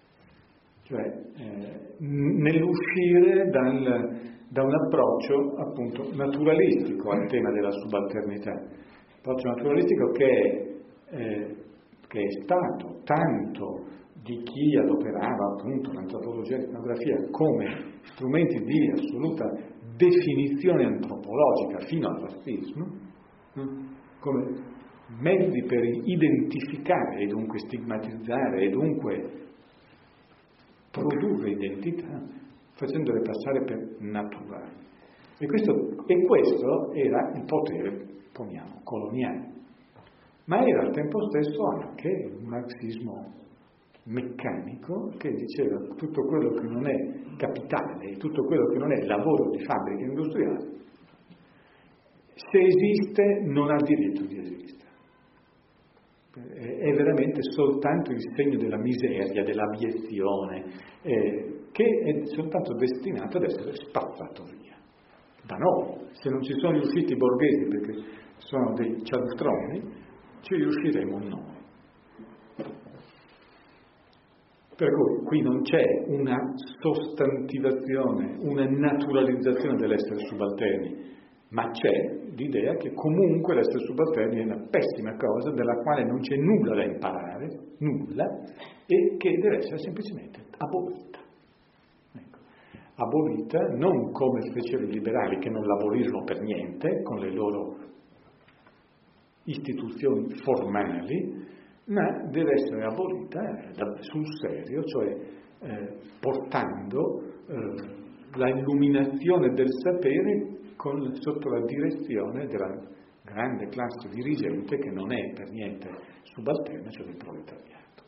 cioè eh, nell'uscire dal, da un approccio appunto naturalistico al tema della subalternità, approccio naturalistico che è, eh, che è stato tanto di chi adoperava appunto l'antropologia e l'etnografia come strumenti di assoluta definizione antropologica fino al razzismo, come mezzi per identificare e dunque stigmatizzare e dunque produrre identità, facendole passare per naturali. E questo, e questo era il potere, poniamo, coloniale. Ma era al tempo stesso anche un marxismo meccanico che diceva tutto quello che non è capitale, tutto quello che non è lavoro di fabbrica industriale, se esiste non ha diritto di esistere. È veramente soltanto il segno della miseria, dell'abiezione, eh, che è soltanto destinato ad essere spazzato via. Da noi, se non ci sono riusciti i borghesi perché sono dei cialtroni, ci riusciremo noi. Per cui qui non c'è una sostantivazione, una naturalizzazione dell'essere subalterni, ma c'è l'idea che comunque l'essere subalterni è una pessima cosa della quale non c'è nulla da imparare, nulla, e che deve essere semplicemente abolita. Ecco. Abolita non come fecero i liberali che non l'abolirono per niente, con le loro istituzioni formali, ma deve essere abolita sul serio, cioè eh, portando eh, la illuminazione del sapere con, sotto la direzione della grande classe dirigente che non è per niente subalterna, cioè del proletariato.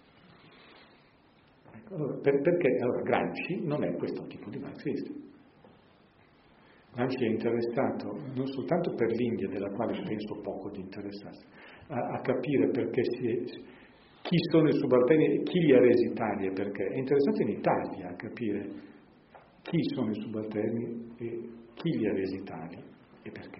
Ecco, allora, per, perché allora, Gramsci non è questo tipo di marxista. Gramsci è interessato non soltanto per l'India, della quale penso poco di interessarsi, a, a capire perché si è, chi sono i subalterni e chi li ha resi tali e perché. È interessato in Italia a capire chi sono i subalterni e chi li ha resi tali e perché.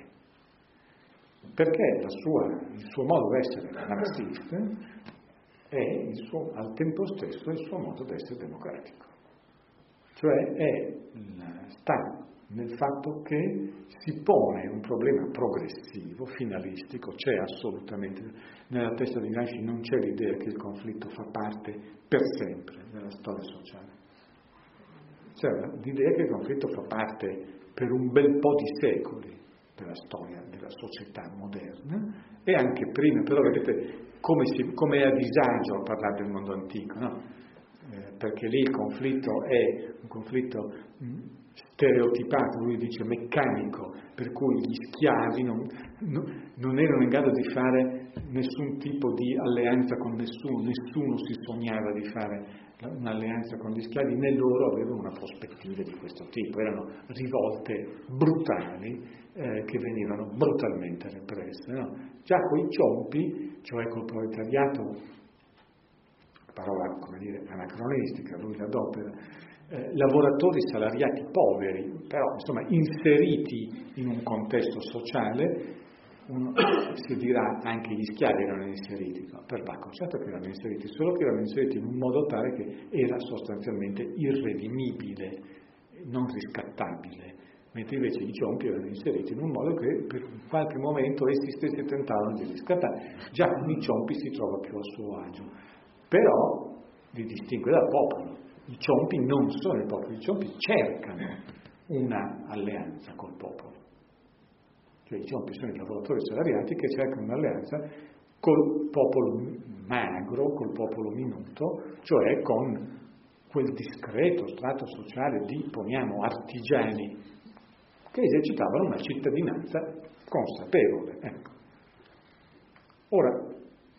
Perché la sua, il suo modo di essere marxista è il suo, al tempo stesso il suo modo di essere democratico. Cioè è, sta nel fatto che si pone un problema progressivo, finalistico, c'è assolutamente, nella testa di Gramsci non c'è l'idea che il conflitto fa parte per sempre della storia sociale. C'è l'idea che il conflitto fa parte per un bel po' di secoli della storia della società moderna e anche prima, però vedete come, si, come è a disagio a parlare del mondo antico, no? Eh, perché lì il conflitto è un conflitto mh, stereotipato, lui dice meccanico, per cui gli schiavi non, no, non erano in grado di fare nessun tipo di alleanza con nessuno, nessuno si sognava di fare un'alleanza con gli schiavi, né loro avevano una prospettiva di questo tipo, erano rivolte brutali eh, che venivano brutalmente represse. No? Già con i ciompi, cioè col proletariato, parola come dire anacronistica, lui l'adopera, eh, lavoratori salariati poveri, però insomma inseriti in un contesto sociale. Uno si dirà anche gli schiavi erano inseriti, no, per Bacco, certo che erano inseriti, solo che erano inseriti in un modo tale che era sostanzialmente irredimibile, non riscattabile, mentre invece i ciompi erano inseriti in un modo che per qualche momento essi stessi tentavano di riscattare. Già con i ciompi si trova più a suo agio, però li distingue dal popolo. I ciompi non sono il popolo, i ciompi cercano una alleanza col popolo. Cioè i ciompi sono i lavoratori salariati che cercano un'alleanza col popolo magro, col popolo minuto, cioè con quel discreto strato sociale di, poniamo, artigiani che esercitavano una cittadinanza consapevole. Ecco. Ora,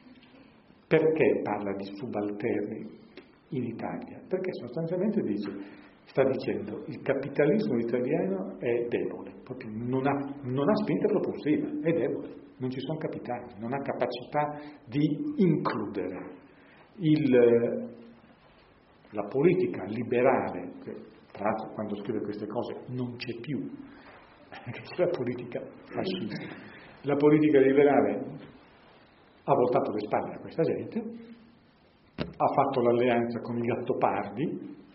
perché parla di subalterni in Italia? Perché sostanzialmente dice... sta dicendo il capitalismo italiano è debole, proprio non ha, non ha spinta propulsiva, è debole, non ci sono capitali, non ha capacità di includere. Il, la politica liberale, che tra l'altro quando scrive queste cose non c'è più, perché c'è la politica fascista, la politica liberale ha voltato le spalle a questa gente, ha fatto l'alleanza con i Gattopardi,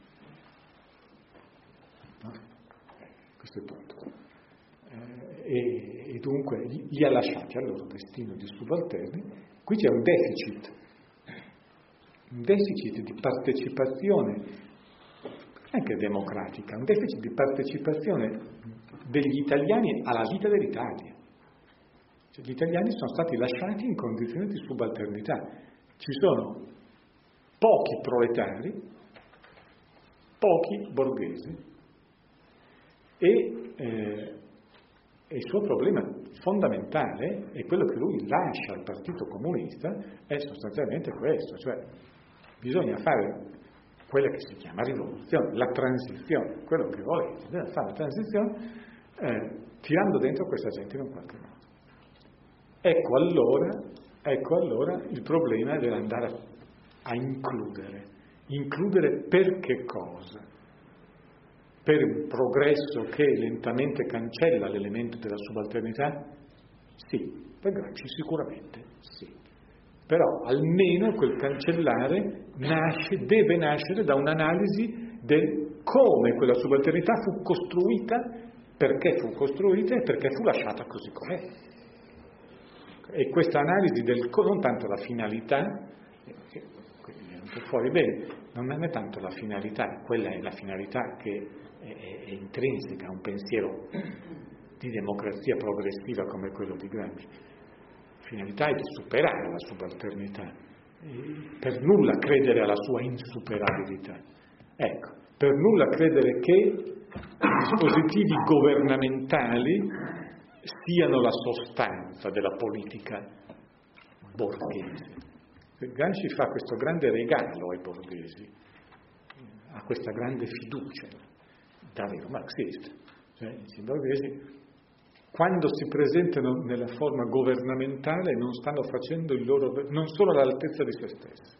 questo punto. Eh, e, e dunque li, li ha lasciati al loro destino di subalterni. Qui c'è un deficit, un deficit di partecipazione, anche democratica, un deficit di partecipazione degli italiani alla vita dell'Italia. Cioè, gli italiani sono stati lasciati in condizioni di subalternità. Ci sono pochi proletari, pochi borghesi e, eh, e il suo problema fondamentale è quello che lui lascia al Partito Comunista, è sostanzialmente questo, cioè bisogna fare quella che si chiama rivoluzione, la transizione, quello che volete, bisogna fare la transizione eh, tirando dentro questa gente in un qualche modo. Ecco allora, ecco allora il problema dell'andare a, a includere. Includere per che cosa? Per il progresso che lentamente cancella l'elemento della subalternità? Sì, per Gramsci sicuramente sì. Però almeno quel cancellare nasce, deve nascere da un'analisi del come quella subalternità fu costruita, perché fu costruita e perché fu lasciata così com'è. E questa analisi del non tanto la finalità, che viene fuori bene, non è tanto la finalità, quella è la finalità che è, è, è intrinseca a un pensiero di democrazia progressiva come quello di Gramsci. La finalità è di superare la subalternità, per nulla credere alla sua insuperabilità. Ecco, per nulla credere che i dispositivi governamentali siano la sostanza della politica borghese. Gramsci fa questo grande regalo ai borghesi, ha questa grande fiducia da vero marxista. Cioè, i borghesi, quando si presentano nella forma governamentale, non stanno facendo il loro, non sono all'altezza di se stessi.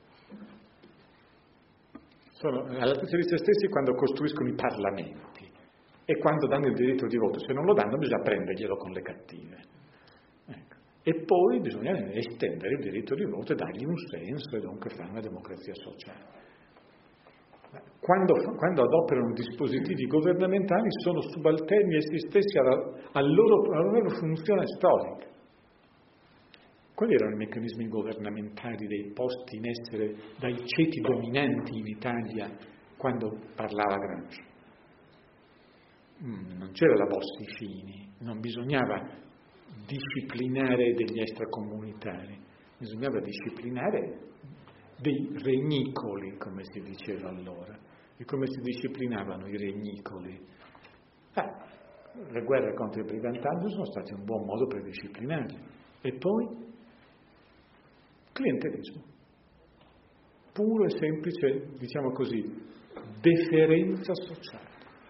Sono all'altezza di se stessi quando costruiscono i parlamenti e quando danno il diritto di voto. Se non lo danno bisogna prenderglielo con le cattive. Ecco. E poi bisogna estendere il diritto di voto e dargli un senso e dunque fare una democrazia sociale. Quando, quando adoperano dispositivi governamentali sono subalterni essi stessi alla, alla, loro, alla loro funzione storica. Quali erano i meccanismi governamentali dei posti in essere dai ceti dominanti in Italia quando parlava Gramsci? Mm, non c'era la Bossi-Fini, non bisognava disciplinare degli extracomunitari, bisognava disciplinare dei regnicoli, come si diceva allora. E come si disciplinavano i regnicoli? Ah, le guerre contro il brigantaggio sono state un buon modo per disciplinarli. E poi clientelismo, puro e semplice, diciamo così, deferenza sociale.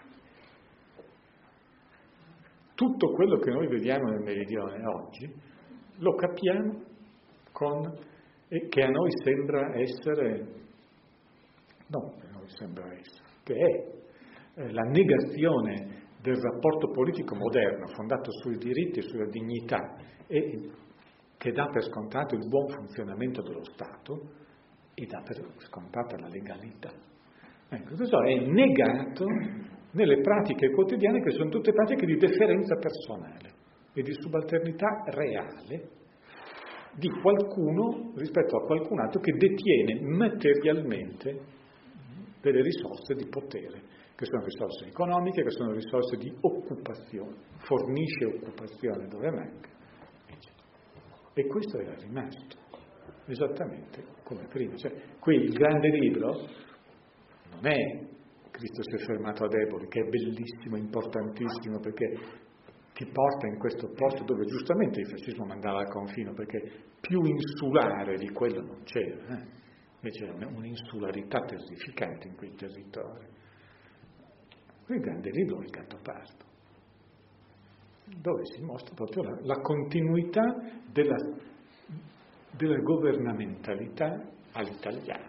Tutto quello che noi vediamo nel Meridione oggi lo capiamo con, e che a noi sembra essere, no, che a noi sembra essere, che è eh, la negazione del rapporto politico moderno fondato sui diritti e sulla dignità e che dà per scontato il buon funzionamento dello Stato e dà per scontata la legalità. Ecco, questo è negato nelle pratiche quotidiane che sono tutte pratiche di deferenza personale e di subalternità reale di qualcuno rispetto a qualcun altro che detiene materialmente delle risorse di potere, che sono risorse economiche, che sono risorse di occupazione, fornisce occupazione dove manca. E questo era rimasto esattamente come prima. Cioè, qui il grande libro non è Cristo si è fermato ad Eboli, che è bellissimo, importantissimo, perché ti porta in questo posto dove giustamente il fascismo mandava al confino, perché più insulare di quello non c'era, eh? Invece c'era un'insularità terrificante in quei territori. Il grande libro è il Gattopardo, dove si mostra proprio la, la continuità della, della governamentalità all'italiana.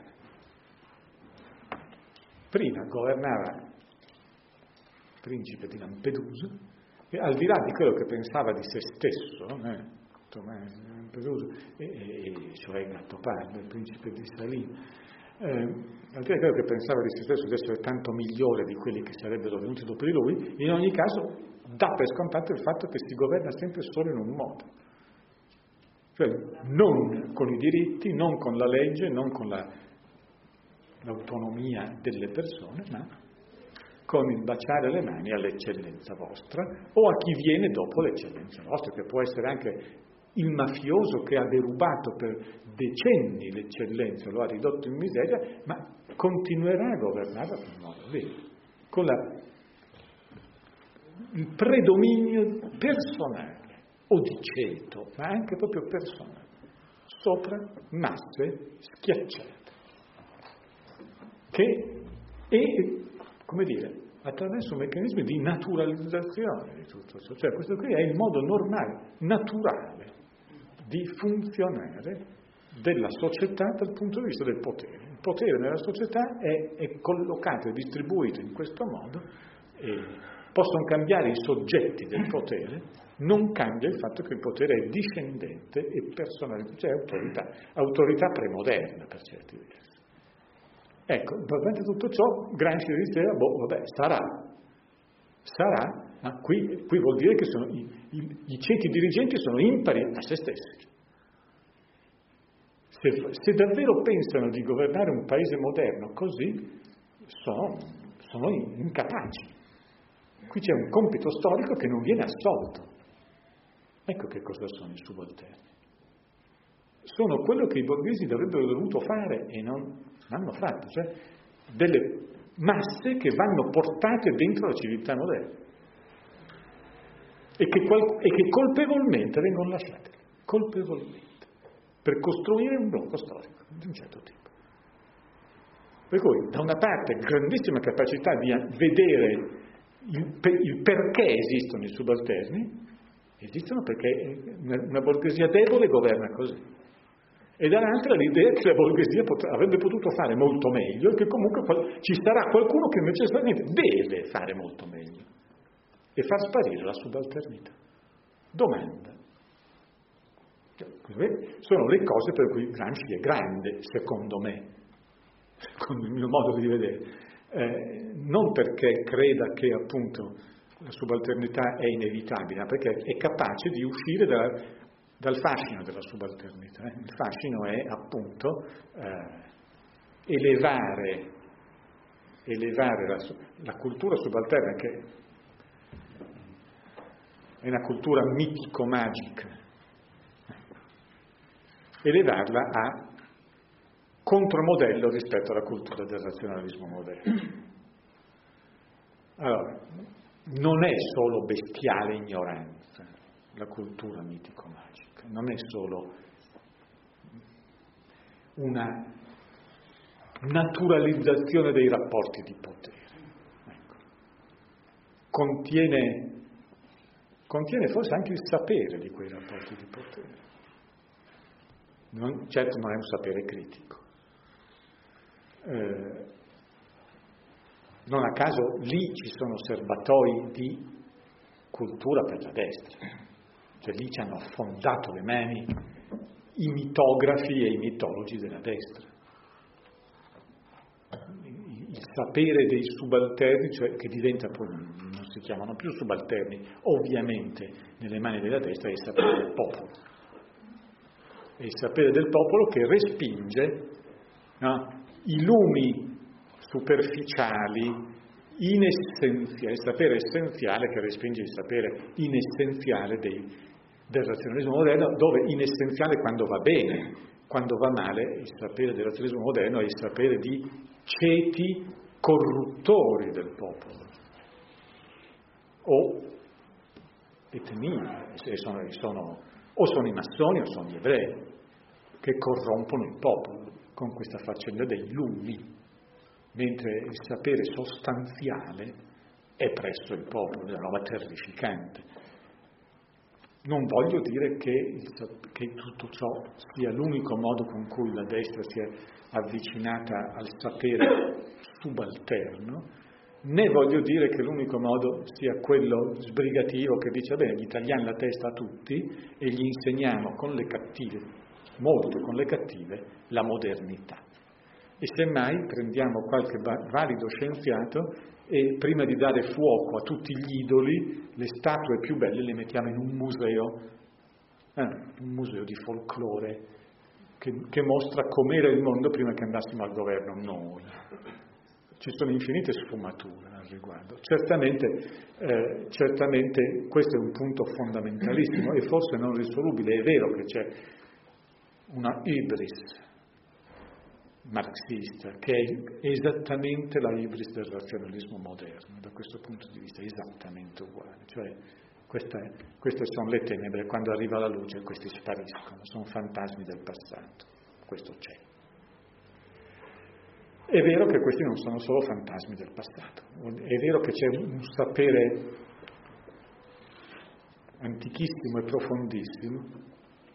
Prima governava il principe di Lampedusa e al di là di quello che pensava di se stesso, eh, Tommaso di Lampedusa, e, e, cioè Gattopardo, il principe di Salino, Eh, Altrimenti credo che pensava di se stesso di essere tanto migliore di quelli che sarebbero venuti dopo di lui, in ogni caso dà per scontato il fatto che si governa sempre solo in un modo, cioè non con i diritti, non con la legge, non con la, l'autonomia delle persone, ma con il baciare le mani all'eccellenza vostra o a chi viene dopo l'eccellenza vostra, che può essere anche il mafioso che ha derubato per decenni l'eccellenza, lo ha ridotto in miseria, ma continuerà a governare a quel modo lì, con la, il predominio personale o di ceto, ma anche proprio personale, sopra masse schiacciate, che è, come dire, attraverso meccanismi di naturalizzazione di tutto ciò, cioè questo qui è il modo normale, naturale di funzionare della società dal punto di vista del potere. Il potere nella società è, è collocato e distribuito in questo modo, e possono cambiare i soggetti del potere, non cambia il fatto che il potere è discendente e personale, cioè autorità, autorità premoderna per certi versi. Ecco, durante tutto ciò Gramsci diceva, boh, vabbè, sarà, sarà, ma qui, qui vuol dire che sono, i, i, i ceti dirigenti sono impari a se stessi. Se, se davvero pensano di governare un paese moderno così, sono, sono incapaci. Qui c'è un compito storico che non viene assolto. Ecco che cosa sono i subalterni. Sono quello che i borghesi avrebbero dovuto fare e non hanno fatto, cioè delle masse che vanno portate dentro la civiltà moderna e che, qual- e che colpevolmente vengono lasciate, colpevolmente, per costruire un blocco storico di un certo tipo. Per cui, da una parte, grandissima capacità di vedere il, pe- il perché esistono i subalterni, esistono perché una borghesia debole governa così. E dall'altra l'idea che la borghesia pot- avrebbe potuto fare molto meglio e che comunque qual- ci sarà qualcuno che necessariamente deve fare molto meglio e far sparire la subalternità. Domanda. Sono le cose per cui Gramsci è grande, secondo me, secondo il mio modo di vedere. Eh, non perché creda che appunto la subalternità è inevitabile, ma perché è capace di uscire da, dal fascino della subalternità. Eh. Il fascino è appunto eh, elevare, elevare la, la cultura subalterna, che è una cultura mitico-magica, elevarla a contromodello rispetto alla cultura del razionalismo moderno. Allora, non è solo bestiale ignoranza la cultura mitico-magica, non è solo una naturalizzazione dei rapporti di potere. Ecco. Contiene, contiene forse anche il sapere di quei rapporti di potere. Non, certo non è un sapere critico. Eh, non a caso lì ci sono serbatoi di cultura per la destra, cioè lì ci hanno affondato le mani i mitografi e i mitologi della destra. Il, il sapere dei subalterni, cioè che diventa poi, non si chiamano più subalterni, ovviamente nelle mani della destra, è il sapere del popolo. È il sapere del popolo che respinge, no, i lumi superficiali, inessenziali, il sapere essenziale che respinge il sapere inessenziale dei, del razionalismo moderno, dove inessenziale quando va bene, quando va male il sapere del razionalismo moderno è il sapere di ceti corruttori del popolo o etnie, sono, sono, o sono i massoni o sono gli ebrei che corrompono il popolo con questa faccenda dei lumi, mentre il sapere sostanziale è presso il popolo, è una roba terrificante. Non voglio dire che, il, che tutto ciò sia l'unico modo con cui la destra si è avvicinata al sapere subalterno, né voglio dire che l'unico modo sia quello sbrigativo che dice, bene, gli tagliamo la testa a tutti e gli insegniamo con le cattive, molto con le cattive, la modernità. e semmai prendiamo qualche valido scienziato e prima di dare fuoco a tutti gli idoli, le statue più belle le mettiamo in un museo, eh, un museo di folklore che, che mostra com'era il mondo prima che andassimo al governo noi. Ci sono infinite sfumature al riguardo. Certamente, eh, certamente questo è un punto fondamentalissimo e forse non risolubile. È vero che c'è una ibris marxista, che è esattamente la ibris del razionalismo moderno, da questo punto di vista, esattamente uguale. Cioè, questa è, queste sono le tenebre, quando arriva la luce questi spariscono, sono fantasmi del passato, questo c'è. È vero che questi non sono solo fantasmi del passato, è vero che c'è un sapere antichissimo e profondissimo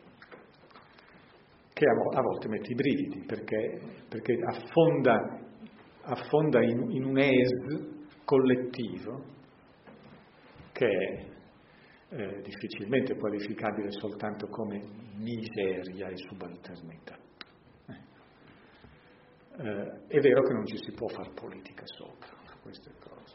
che a volte mette i brividi, perché, perché affonda, affonda in, in un es collettivo che è eh, difficilmente qualificabile soltanto come miseria e subalternità. Eh, è vero che non ci si può far politica sopra queste cose.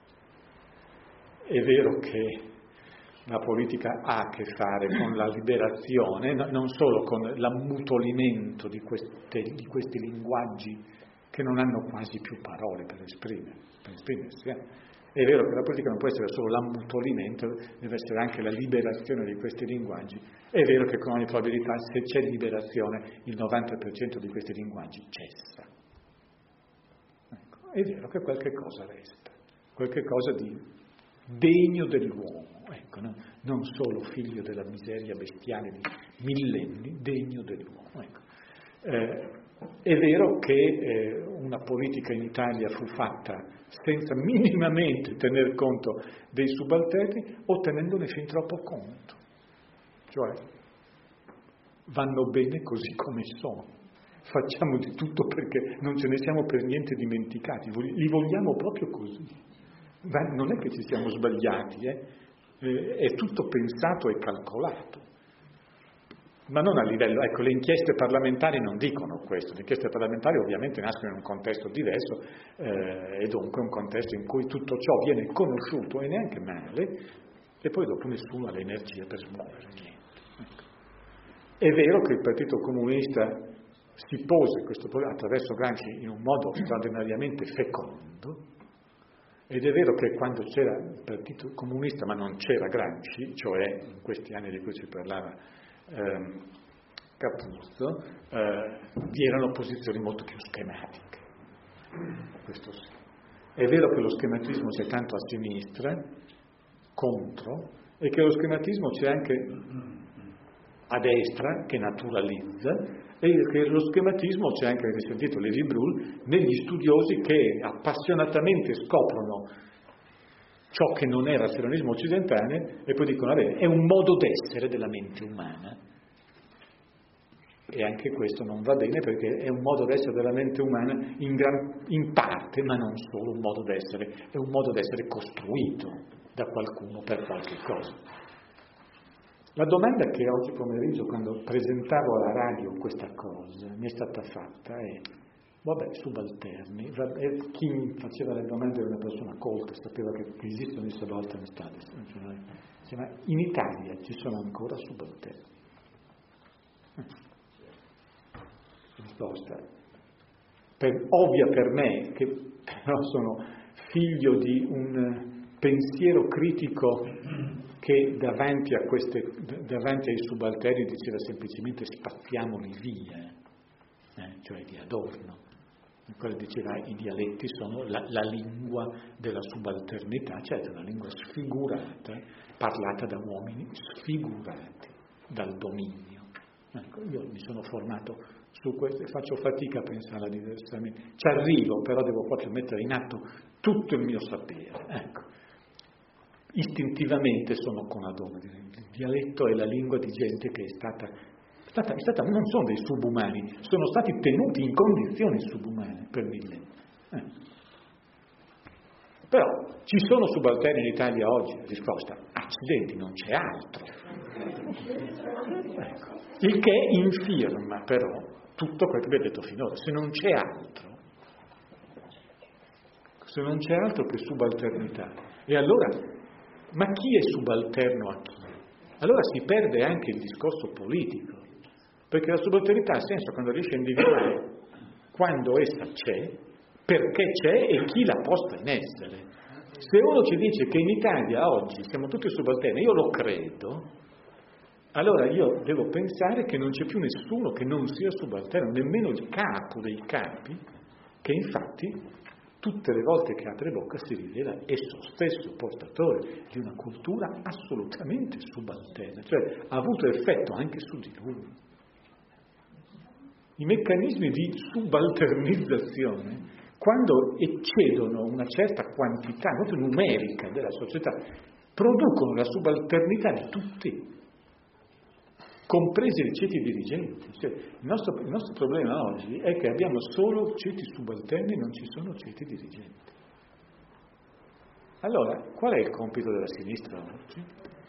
È vero che la politica ha a che fare con la liberazione, no, non solo con l'ammutolimento di, queste, di questi linguaggi che non hanno quasi più parole per, esprimere, per esprimersi. Eh. È vero che la politica non può essere solo l'ammutolimento, deve essere anche la liberazione di questi linguaggi. È vero che con ogni probabilità, se c'è liberazione, il novanta per cento di questi linguaggi cessa. Ecco, è vero che qualche cosa resta, qualche cosa di degno dell'uomo. Ecco, no? Non solo figlio della miseria bestiale di millenni, degno dell'uomo. Ecco. Eh, è vero che eh, una politica in Italia fu fatta senza minimamente tener conto dei subalterni o tenendone fin troppo conto. Cioè, vanno bene così come sono. Facciamo di tutto perché non ce ne siamo per niente dimenticati, li vogliamo proprio così. Ma non è che ci siamo sbagliati, eh? Eh, è tutto pensato e calcolato, ma non a livello, ecco, le inchieste parlamentari non dicono questo, le inchieste parlamentari ovviamente nascono in un contesto diverso eh, e dunque un contesto in cui tutto ciò viene conosciuto e neanche male e poi dopo nessuno ha l'energia per smuovere niente. Ecco. È vero che il Partito Comunista si pose questo problema attraverso Gramsci in un modo straordinariamente fecondo. Ed è vero che quando c'era il Partito Comunista, ma non c'era Gramsci, cioè in questi anni di cui si parlava ehm, Capuzzo, eh, vi erano posizioni molto più schematiche. Questo sì. È vero che lo schematismo c'è tanto a sinistra, contro, e che lo schematismo c'è anche a destra, che naturalizza, e che lo schematismo c'è anche, avete sentito Levi Brul, negli studiosi che appassionatamente scoprono ciò che non è razionalismo occidentale e poi dicono, vabbè, è un modo d'essere della mente umana. E anche questo non va bene perché è un modo d'essere della mente umana in, gran, in parte, ma non solo un modo d'essere, è un modo d'essere costruito da qualcuno per qualche cosa. La domanda che oggi pomeriggio, quando presentavo alla radio questa cosa, mi è stata fatta è, vabbè, subalterni, e chi mi faceva le domande era una persona colta, sapeva che esistono i subalterni stati, cioè, ma in Italia ci sono ancora subalterni. Risposta, per, ovvia per me, che però sono figlio di un pensiero critico che davanti a queste, davanti ai subalterni diceva semplicemente spazziamoli via, eh, cioè di Adorno, il quale diceva i dialetti sono la, la lingua della subalternità, cioè una lingua sfigurata, parlata da uomini sfigurati dal dominio. Ecco, io mi sono formato su questo e faccio fatica a pensarla diversamente. Ci arrivo, però devo proprio mettere in atto tutto il mio sapere. Ecco. Istintivamente sono con Adorno. Il dialetto è la lingua di gente che è stata, stata, è stata non sono dei subumani, sono stati tenuti in condizioni subumane per millenni. Eh. Però ci sono subalterni in Italia oggi? Risposta, accidenti, non c'è altro. Ecco. Il che infirma però tutto quello che abbiamo detto finora. Se non c'è altro, se non c'è altro che subalternità. E allora, ma chi è subalterno a chi? Allora si perde anche il discorso politico, perché la subalternità ha senso quando riesce a individuare quando essa c'è, perché c'è e chi l'ha posta in essere. Se uno ci dice che in Italia oggi siamo tutti subalterni, io lo credo, allora io devo pensare che non c'è più nessuno che non sia subalterno, nemmeno il capo dei capi, che infatti tutte le volte che apre bocca si rivela esso stesso portatore di una cultura assolutamente subalterna, cioè ha avuto effetto anche su di lui. I meccanismi di subalternizzazione, quando eccedono una certa quantità, molto numerica della società, producono la subalternità di tutti, compresi i ceti dirigenti. Cioè, il, nostro, il nostro problema oggi è che abbiamo solo ceti subalterni e non ci sono ceti dirigenti. Allora, qual è il compito della sinistra oggi?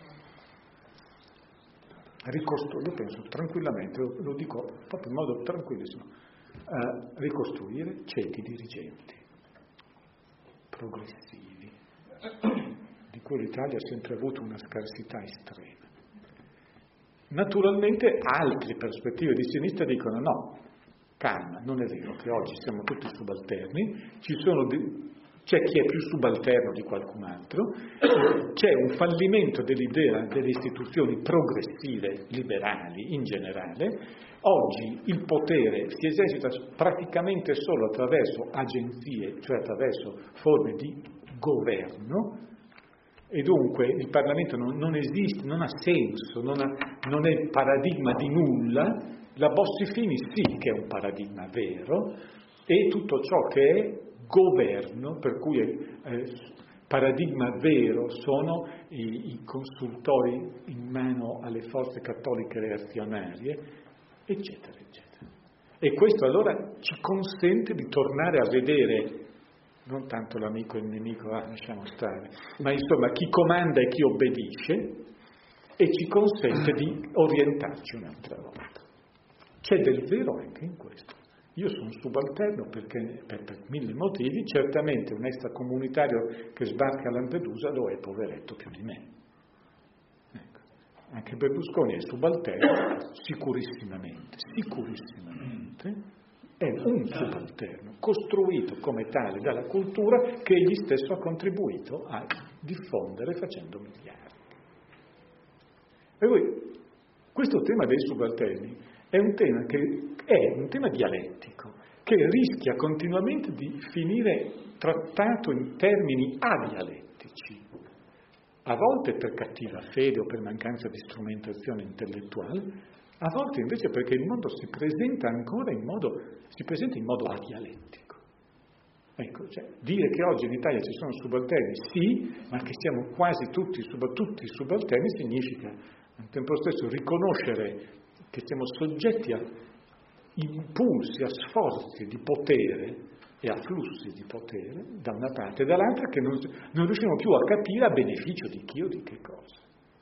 Ricostruire, io penso tranquillamente, lo, lo dico proprio in modo tranquillissimo, uh, ricostruire ceti dirigenti progressivi, di cui l'Italia ha sempre avuto una scarsità estrema. Naturalmente altre prospettive di sinistra dicono no, calma, non è vero che oggi siamo tutti subalterni, ci sono de- c'è chi è più subalterno di qualcun altro, c'è un fallimento dell'idea delle istituzioni progressive, liberali in generale, oggi il potere si esercita praticamente solo attraverso agenzie, cioè attraverso forme di governo, e dunque il Parlamento non, non esiste, non ha senso, non, ha, non è paradigma di nulla. La Bossi-Fini sì che è un paradigma vero, e tutto ciò che è governo, per cui eh, paradigma vero sono i, i consultori in mano alle forze cattoliche reazionarie, eccetera, eccetera. E questo allora ci consente di tornare a vedere non tanto l'amico e il nemico, ah, lasciamo stare, ma insomma chi comanda e chi obbedisce, e ci consente di orientarci un'altra volta. C'è del vero anche in questo. Io sono subalterno perché, per, per mille motivi, certamente un extracomunitario che sbarca a Lampedusa lo è, poveretto, più di me. Ecco. Anche Berlusconi è subalterno, sicurissimamente, sicurissimamente, è un subalterno, costruito come tale dalla cultura che egli stesso ha contribuito a diffondere facendo miliardi. E poi, questo tema dei subalterni è un tema che è un tema dialettico, che rischia continuamente di finire trattato in termini adialettici, a volte per cattiva fede o per mancanza di strumentazione intellettuale, a volte invece perché il mondo si presenta ancora in modo, si presenta in modo adialettico. Ecco, cioè, dire che oggi in Italia ci sono subalterni, sì, ma che siamo quasi tutti, sub, tutti subalterni significa al tempo stesso riconoscere che siamo soggetti a impulsi, a sforzi di potere e a flussi di potere da una parte e dall'altra che non, non riusciamo più a capire a beneficio di chi o di che cosa.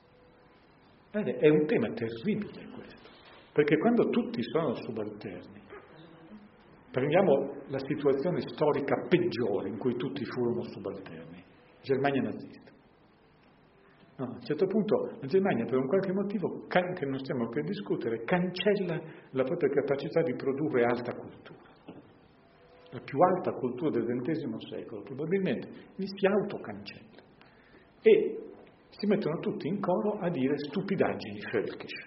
È un tema terribile questo, perché quando tutti sono subalterni, prendiamo la situazione storica peggiore in cui tutti furono subalterni, Germania nazista. No, a un certo punto la Germania, per un qualche motivo, can- che non stiamo per discutere, cancella la propria capacità di produrre alta cultura. La più alta cultura del ventesimo secolo, probabilmente, si autocancella. E si mettono tutti in coro a dire stupidaggini völkisch.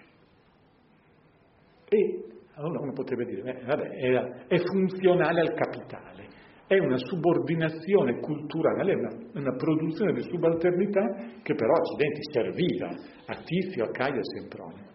E allora uno potrebbe dire, beh, vabbè, è, è funzionale al capitale, è una subordinazione culturale, è una, una produzione di subalternità che però, accidenti, serviva a Tizio, a Caio e Sempronio.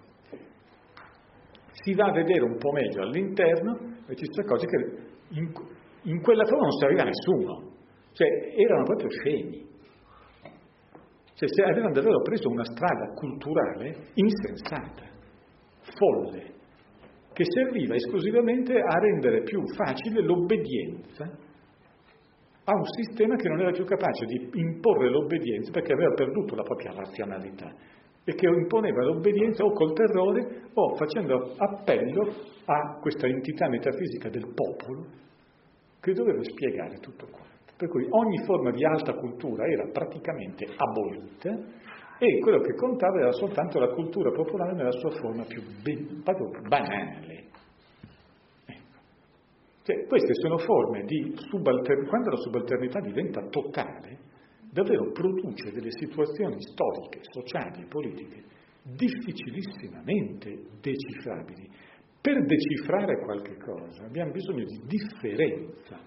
Si va a vedere un po' meglio all'interno e ci sono cose che in, in quella forma non serviva a nessuno, cioè erano proprio scemi. Cioè se avevano davvero preso una strada culturale insensata, folle, che serviva esclusivamente a rendere più facile l'obbedienza a un sistema che non era più capace di imporre l'obbedienza perché aveva perduto la propria razionalità e che imponeva l'obbedienza o col terrore o facendo appello a questa entità metafisica del popolo che doveva spiegare tutto quanto. Per cui ogni forma di alta cultura era praticamente abolita e quello che contava era soltanto la cultura popolare nella sua forma più ben, banale. Ecco. Cioè, queste sono forme di subalternità. Quando la subalternità diventa totale, davvero produce delle situazioni storiche, sociali e politiche difficilissimamente decifrabili. Per decifrare qualche cosa abbiamo bisogno di differenza,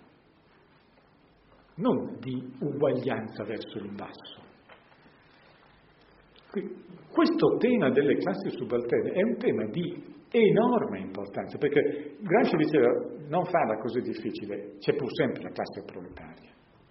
non di uguaglianza verso il basso. Questo tema delle classi subalterne è un tema di enorme importanza, perché Gramsci diceva non farla così difficile, c'è pur sempre la classe proletaria.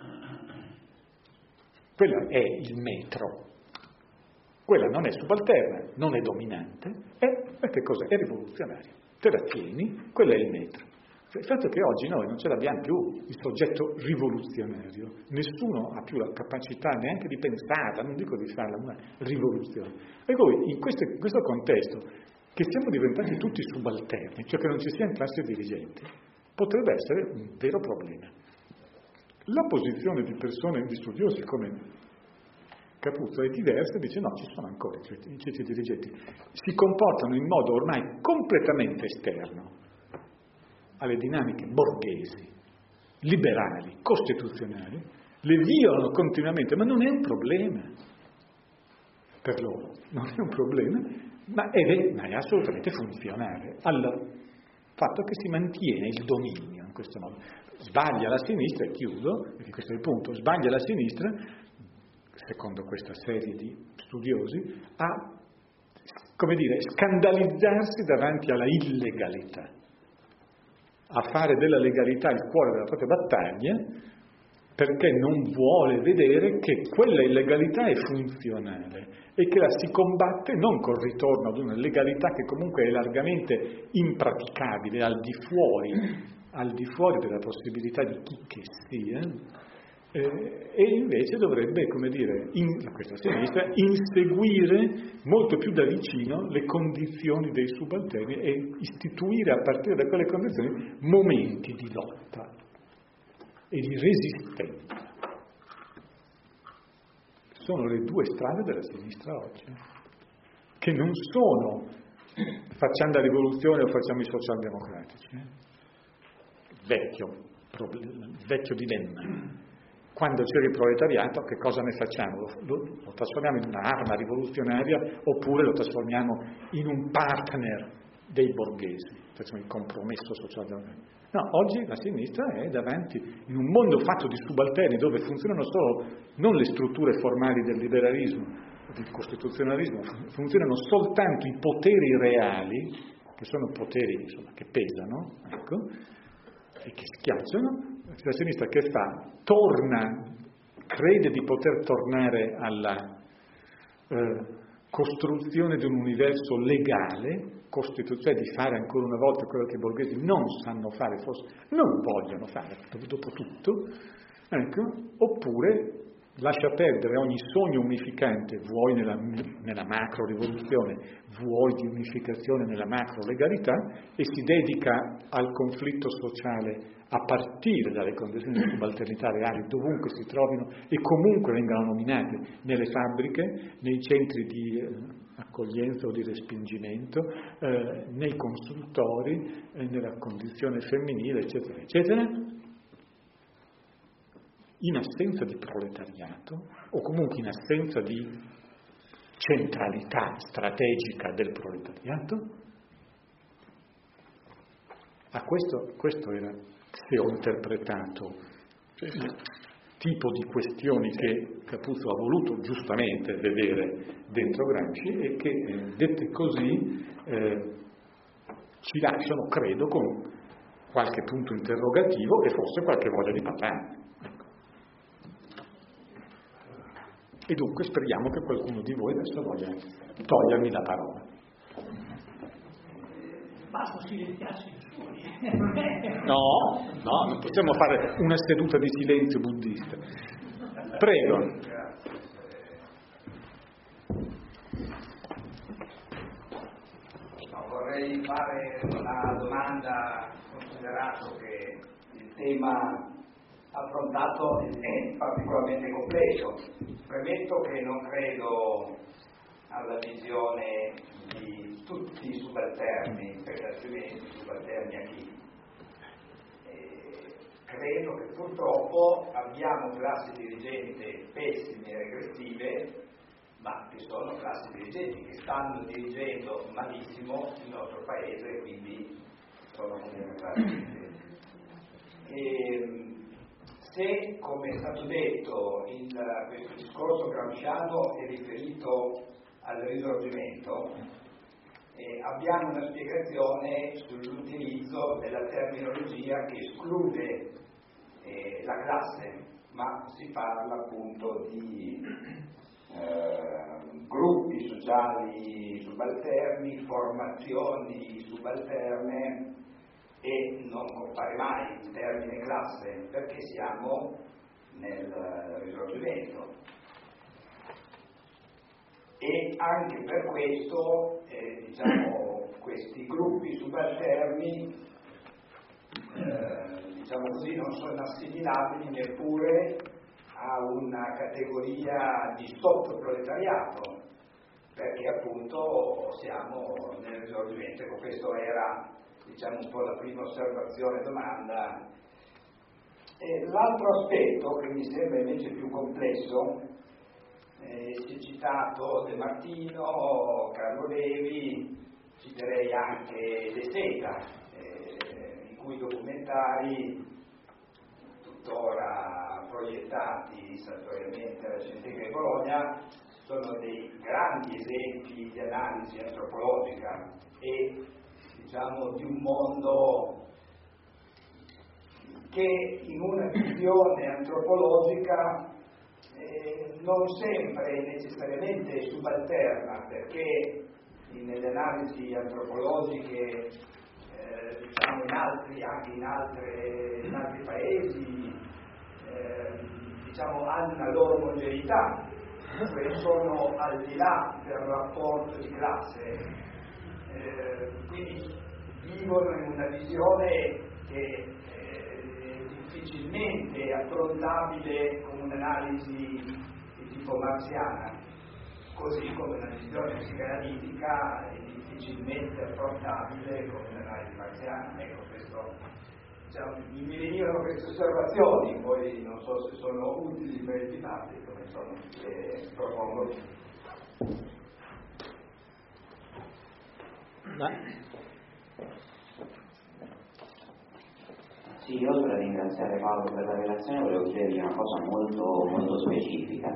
Quella è il metro, quella non è subalterna, non è dominante, è, è che cosa? È rivoluzionaria. Te la tieni, quello è il metro. Il fatto è che oggi noi non ce l'abbiamo più il soggetto rivoluzionario, nessuno ha più la capacità neanche di pensarla, non dico di farla, una rivoluzione. E poi in questo, in questo contesto, che siamo diventati tutti subalterni, cioè che non ci siano classi dirigenti, potrebbe essere un vero problema. La posizione di persone, di studiosi come Capuzzo è diversa, dice no, ci sono ancora i ceti dirigenti, si comportano in modo ormai completamente esterno alle dinamiche borghesi, liberali, costituzionali, le violano continuamente, ma non è un problema per loro, non è un problema, ma è, ma è assolutamente funzionale al fatto che si mantiene il dominio in questo modo. Sbaglia la sinistra, e chiudo, perché questo è il punto, sbaglia la sinistra, secondo questa serie di studiosi, a, come dire, scandalizzarsi davanti alla illegalità, a fare della legalità il cuore della propria battaglia, perché non vuole vedere che quella illegalità è funzionale e che la si combatte non col ritorno ad una legalità che comunque è largamente impraticabile, al di fuori, al di fuori della possibilità di chi che sia, eh, e invece dovrebbe, come dire, in, questa sinistra, inseguire molto più da vicino le condizioni dei subalterni e istituire a partire da quelle condizioni momenti di lotta e di resistenza. Sono le due strade della sinistra oggi, che non sono facciamo la rivoluzione o facciamo i socialdemocratici. Eh? Vecchio, vecchio dilemma. Quando c'è il proletariato, che cosa ne facciamo? Lo, lo, lo trasformiamo in un'arma rivoluzionaria oppure lo trasformiamo in un partner dei borghesi, facciamo il compromesso socialdemocratico. No, oggi la sinistra è davanti, in un mondo fatto di subalterni, dove funzionano solo non le strutture formali del liberalismo, del costituzionalismo, funzionano soltanto i poteri reali, che sono poteri insomma, che pesano, ecco, e che schiacciano. La sinistra che fa? Torna, crede di poter tornare alla eh, costruzione di un universo legale, cioè di fare ancora una volta quello che i borghesi non sanno fare, forse non vogliono fare, dopo tutto, ecco, oppure lascia perdere ogni sogno unificante, vuoi nella, nella macro rivoluzione, vuoi di unificazione nella macro legalità, e si dedica al conflitto sociale a partire dalle condizioni di subalternità reali, dovunque si trovino e comunque vengano nominate, nelle fabbriche, nei centri di eh, accoglienza o di respingimento, eh, nei consultori, eh, nella condizione femminile, eccetera, eccetera, in assenza di proletariato o comunque in assenza di centralità strategica del proletariato. A questo, questo era, se ho interpretato, il tipo di questioni che Capuzzo ha voluto giustamente vedere dentro Gramsci e che, eh, dette così, eh, ci lasciano, credo, con qualche punto interrogativo e forse qualche voglia di parlare. E dunque speriamo che qualcuno di voi adesso voglia togliermi la parola. Basta silenziarsi i suoni. No, no, non possiamo fare una seduta di silenzio buddista. Prego. vorrei fare una domanda, considerato che il tema affrontato è particolarmente complesso. Premetto che non credo alla visione di tutti i subalterni, perché altrimenti subalterni a chi? E credo che purtroppo abbiamo classi dirigenti pessime e regressive, ma che sono classi dirigenti che stanno dirigendo malissimo il nostro paese e quindi sono comunque classi dirigenti. E, se, come è stato detto, il, questo discorso gramsciano è riferito al risorgimento, eh, abbiamo una spiegazione sull'utilizzo della terminologia che esclude eh, la classe, ma si parla appunto di eh, gruppi sociali subalterni, formazioni subalterne, e non compare mai il termine classe perché siamo nel risorgimento. E anche per questo eh, diciamo, questi gruppi subalterni eh, diciamo così, non sono assimilabili neppure a una categoria di sottoproletariato, perché appunto siamo nel risorgimento. Ecco, questo era diciamo un po' la prima osservazione domanda. E l'altro aspetto che mi sembra invece più complesso, eh, si è citato De Martino, Carlo Levi, citerei anche De Seta, eh, i cui documentari tuttora proiettati saltuariamente alla Cineteca di Bologna sono dei grandi esempi di analisi antropologica e diciamo di un mondo che in una visione antropologica eh, non sempre necessariamente subalterna, perché nelle analisi antropologiche eh, diciamo in altri, anche in, altre, in altri paesi eh, diciamo hanno una loro omogeneità, cioè sono al di là del rapporto di classe. Eh, quindi vivono in una visione che è difficilmente affrontabile con un'analisi di tipo marziana, così come una visione psicanalitica è difficilmente affrontabile con un'analisi marziana. Ecco, questo, diciamo, mi venivano queste osservazioni, poi non so se sono utili per il dibattito, ma insomma, eh, propongo. Sì, io oltre a ringraziare Paolo per la relazione volevo chiedergli una cosa molto, molto specifica.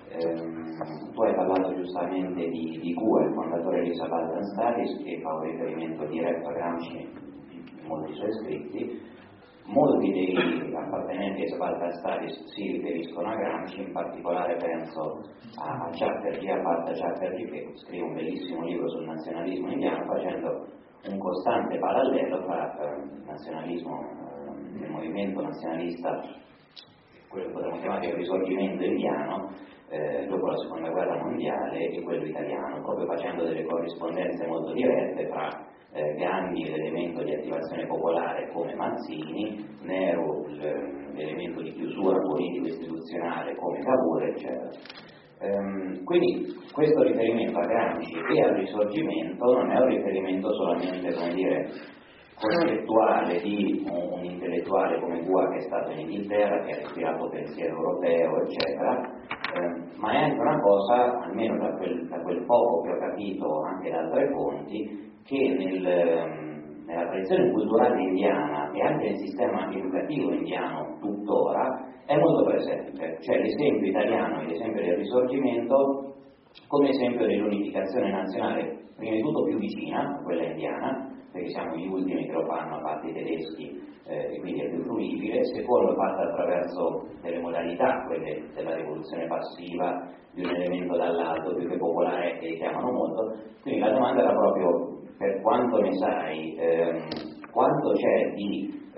Ehm, tu hai parlato giustamente di, di Q, il fondatore di Subaltern Studies, che fa un riferimento diretto a Gramsci in molti suoi scritti. Molti dei appartenenti ai Subaltern Studies si riferiscono a Gramsci, in particolare penso a Chatterjee, a Partha Chatterjee, che scrive un bellissimo libro sul nazionalismo indiano, facendo un costante parallelo tra eh, nazionalismo, eh, il movimento nazionalista, quello che potremmo chiamare il risorgimento indiano, eh, dopo la seconda guerra mondiale, e quello italiano, proprio facendo delle corrispondenze molto dirette tra eh, Gandhi, l'elemento di attivazione popolare come Mazzini, Nehru, l'elemento di chiusura politico-istituzionale come Cavour, eccetera. Ehm, quindi questo riferimento a Gramsci e al risorgimento non è un riferimento solamente, come dire, concettuale di un, un intellettuale come Gua, che è stato in Inghilterra, che ha ispirato pensiero europeo, eccetera, eh, ma è anche una cosa, almeno da quel, da quel poco che ho capito anche da altre fonti, che nel, nella tradizione culturale indiana e anche nel sistema educativo indiano tuttora è molto presente. Cioè l'esempio italiano e l'esempio del risorgimento come esempio dell'unificazione nazionale, prima di tutto più vicina, quella indiana, perché siamo gli ultimi che lo fanno a parte i tedeschi, eh, e quindi è più fruibile. Secondo, fatta attraverso delle modalità, quelle della rivoluzione passiva, di un elemento dall'alto più che popolare, che li chiamano molto. Quindi la domanda era proprio, per quanto ne sai, ehm, quanto c'è di,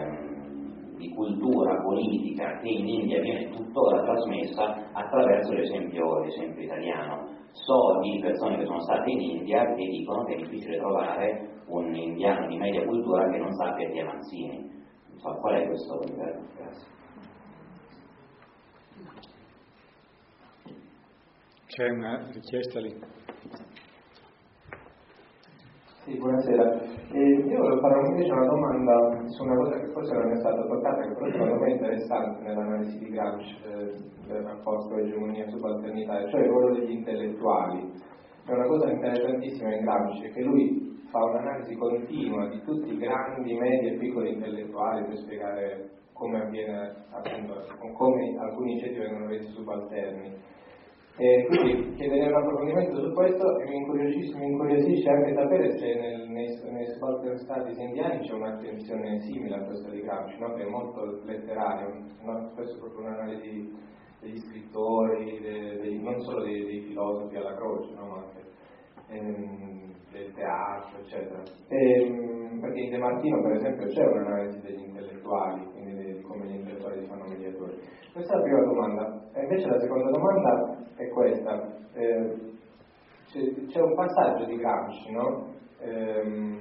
ehm, di cultura politica che in India viene tuttora trasmessa attraverso l'esempio, l'esempio italiano. So di persone che sono state in India che dicono che è difficile trovare un indiano di media cultura che non sappia chi è Manzini. Non so, qual è questo livello? Grazie. C'è una richiesta lì. Sì, buonasera. Eh, io volevo fare invece una domanda su una cosa che forse non è stata toccata, che però secondo me è interessante nell'analisi di Gramsci eh, del rapporto egemonia e subalternità, cioè il ruolo degli intellettuali. È una cosa interessantissima in Gramsci, che lui fa un'analisi continua di tutti i grandi, medi e piccoli intellettuali per spiegare come avviene, appunto, come alcuni ceti vengono resi subalterni. E quindi chiederei un approfondimento su questo e mi incuriosisce, mi incuriosisce anche sapere se nel, nei, nei subaltern studies indiani c'è un'attenzione simile a questa di Gramsci, no? Che è molto letterario, no? Questo è proprio un'analisi degli scrittori, dei, dei, non solo dei, dei filosofi alla croce, no? Ma anche ehm, del teatro, eccetera. E, perché in De Martino, per esempio, c'è un'analisi degli intellettuali, quindi di come gli intellettuali si fanno mediatori. Questa è la prima domanda. E invece la seconda domanda è questa. Eh, c'è, c'è un passaggio di Gramsci, no? Ehm,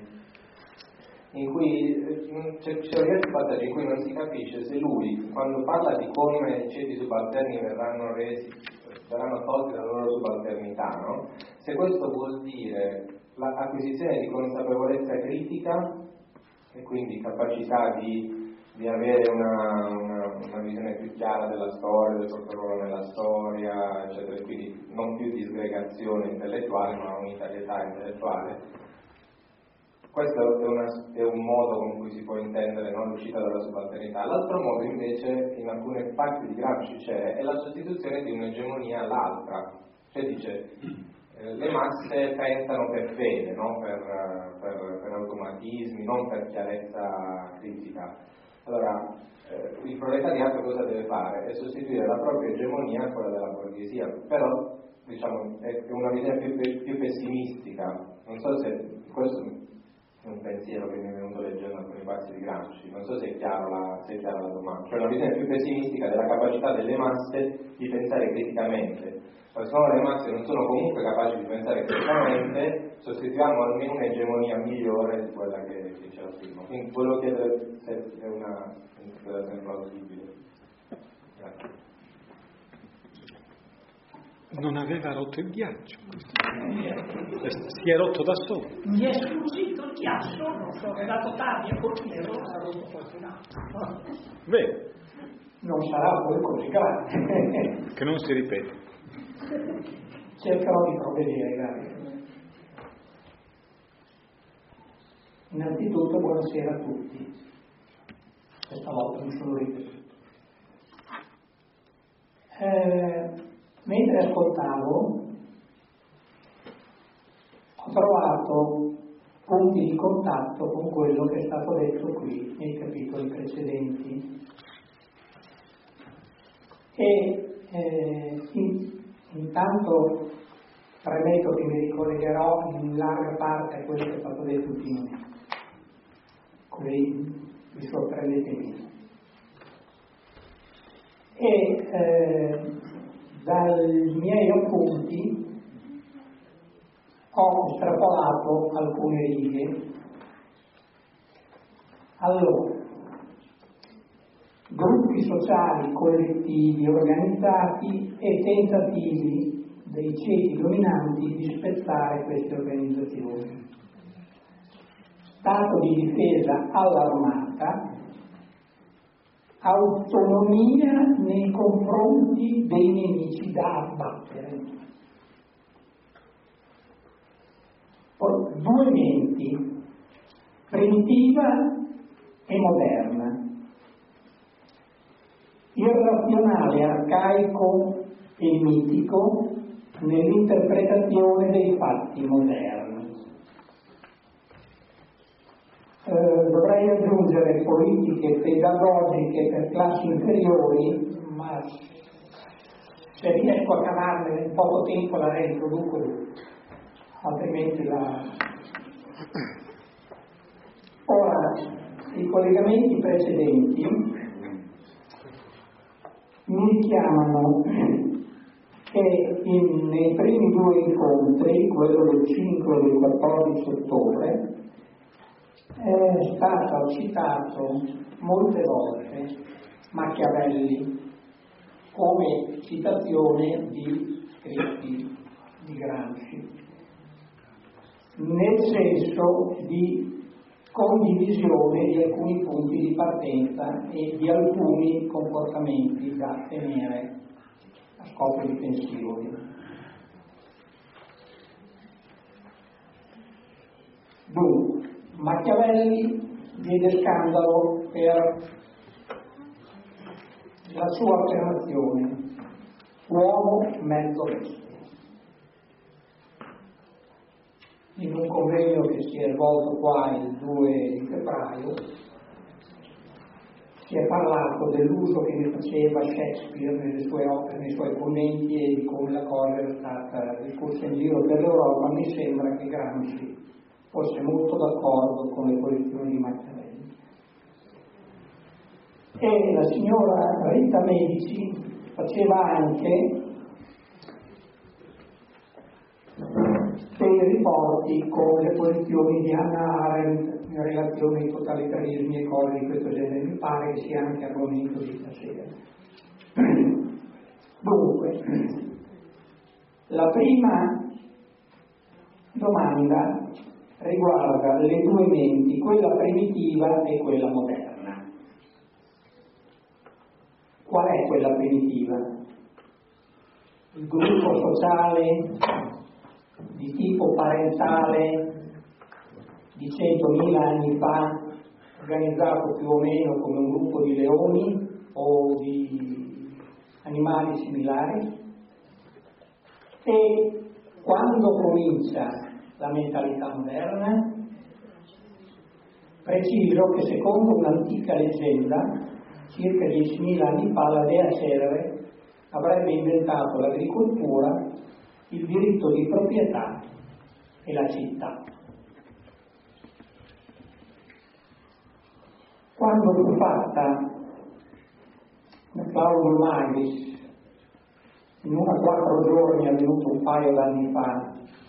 in cui c'è, c'è un passaggio in cui non si capisce se lui, quando parla di come i ceti subalterni verranno resi, verranno tolti dalla loro subalternità, no? Se questo vuol dire l'acquisizione di consapevolezza critica e quindi capacità di di avere una, una, una visione più chiara della storia, del proprio ruolo nella storia, eccetera, quindi non più disgregazione intellettuale ma unitarietà intellettuale. Questo è, una, è un modo con cui si può intendere, no, l'uscita dalla subalternità. L'altro modo invece, in alcune parti di Gramsci c'è, è la sostituzione di un'egemonia all'altra. Cioè dice, eh, le masse pensano per fede, no? per, per, per automatismi, non per chiarezza critica. Allora, eh, il proletariato cosa deve fare? È sostituire la propria egemonia a quella della borghesia, però diciamo è una visione più, più pessimistica. Non so se questo è un pensiero che mi è venuto leggendo alcuni passi di Gramsci, non so se è chiaro la, se è chiara la domanda, cioè una visione più pessimistica della capacità delle masse di pensare criticamente. Ma se no le masse non sono comunque capaci di pensare criticamente, sostituiamo almeno un'egemonia migliore di quella che, che c'era prima. Quindi volevo chiedere se è una interpretazione plausibile. Grazie. Non aveva rotto il ghiaccio, si è rotto da solo. Mi è sfuggito il ghiaccio, non so, è dato tardi a colpire, ha rotto qualcun altro. Vero. Non sarà poi così grande. Che non si ripete. Cercherò di provvedere, grazie. Innanzitutto buonasera a tutti. Questa volta mi sono ripetuto. Eh, mentre ascoltavo ho trovato punti di contatto con quello che è stato detto qui nei capitoli precedenti e eh, in, intanto premetto che mi ricollegherò in larga parte a quello che è stato detto prima, qui vi sorprendete meno. E eh, dai miei appunti ho estrapolato alcune righe. Allora, gruppi sociali collettivi organizzati e tentativi dei ceti dominanti di spezzare queste organizzazioni. Stato di difesa allarmata, autonomia nei confronti dei nemici da abbattere. Poi, due menti, primitiva e moderna, irrazionale, arcaico e mitico nell'interpretazione dei fatti moderni. Eh, dovrei aggiungere politiche pedagogiche per classi inferiori, ma se riesco a cavarmene in poco tempo la reintroduco, altrimenti la... Ora, i collegamenti precedenti mi richiamano che in, nei primi due incontri, quello del cinque e del quattordici ottobre, è stato citato molte volte Machiavelli come citazione di scritti di Gramsci, nel senso di condivisione di alcuni punti di partenza e di alcuni comportamenti da tenere a scopo difensivo. Dunque, Machiavelli diede scandalo per la sua affermazione: uomo mezzo bestia. In un convegno che si è svolto qua il due di febbraio si è parlato dell'uso che ne faceva Shakespeare nelle sue opere, nei suoi commenti, e di come la cosa era stata discussa in giro per l'Europa. Mi sembra che Gramsci fosse molto d'accordo con le posizioni di Machiavelli. E la signora Rita Medici faceva anche dei riporti con le posizioni di Hannah Arendt in relazione ai totalitarismi e cose di questo genere. Mi pare che sia anche argomento di stasera. Dunque, la prima domanda riguarda le due menti, quella primitiva e quella moderna. Qual è quella primitiva? Il gruppo sociale di tipo parentale di centomila anni fa, organizzato più o meno come un gruppo di leoni o di animali similari, e quando comincia la mentalità moderna? Preciso che secondo un'antica leggenda, circa diecimila anni fa, la dea Cerere avrebbe inventato l'agricoltura, il diritto di proprietà e la città. Quando fu fatta la clausul magis, in una quattro giorni, avvenuto un paio d'anni fa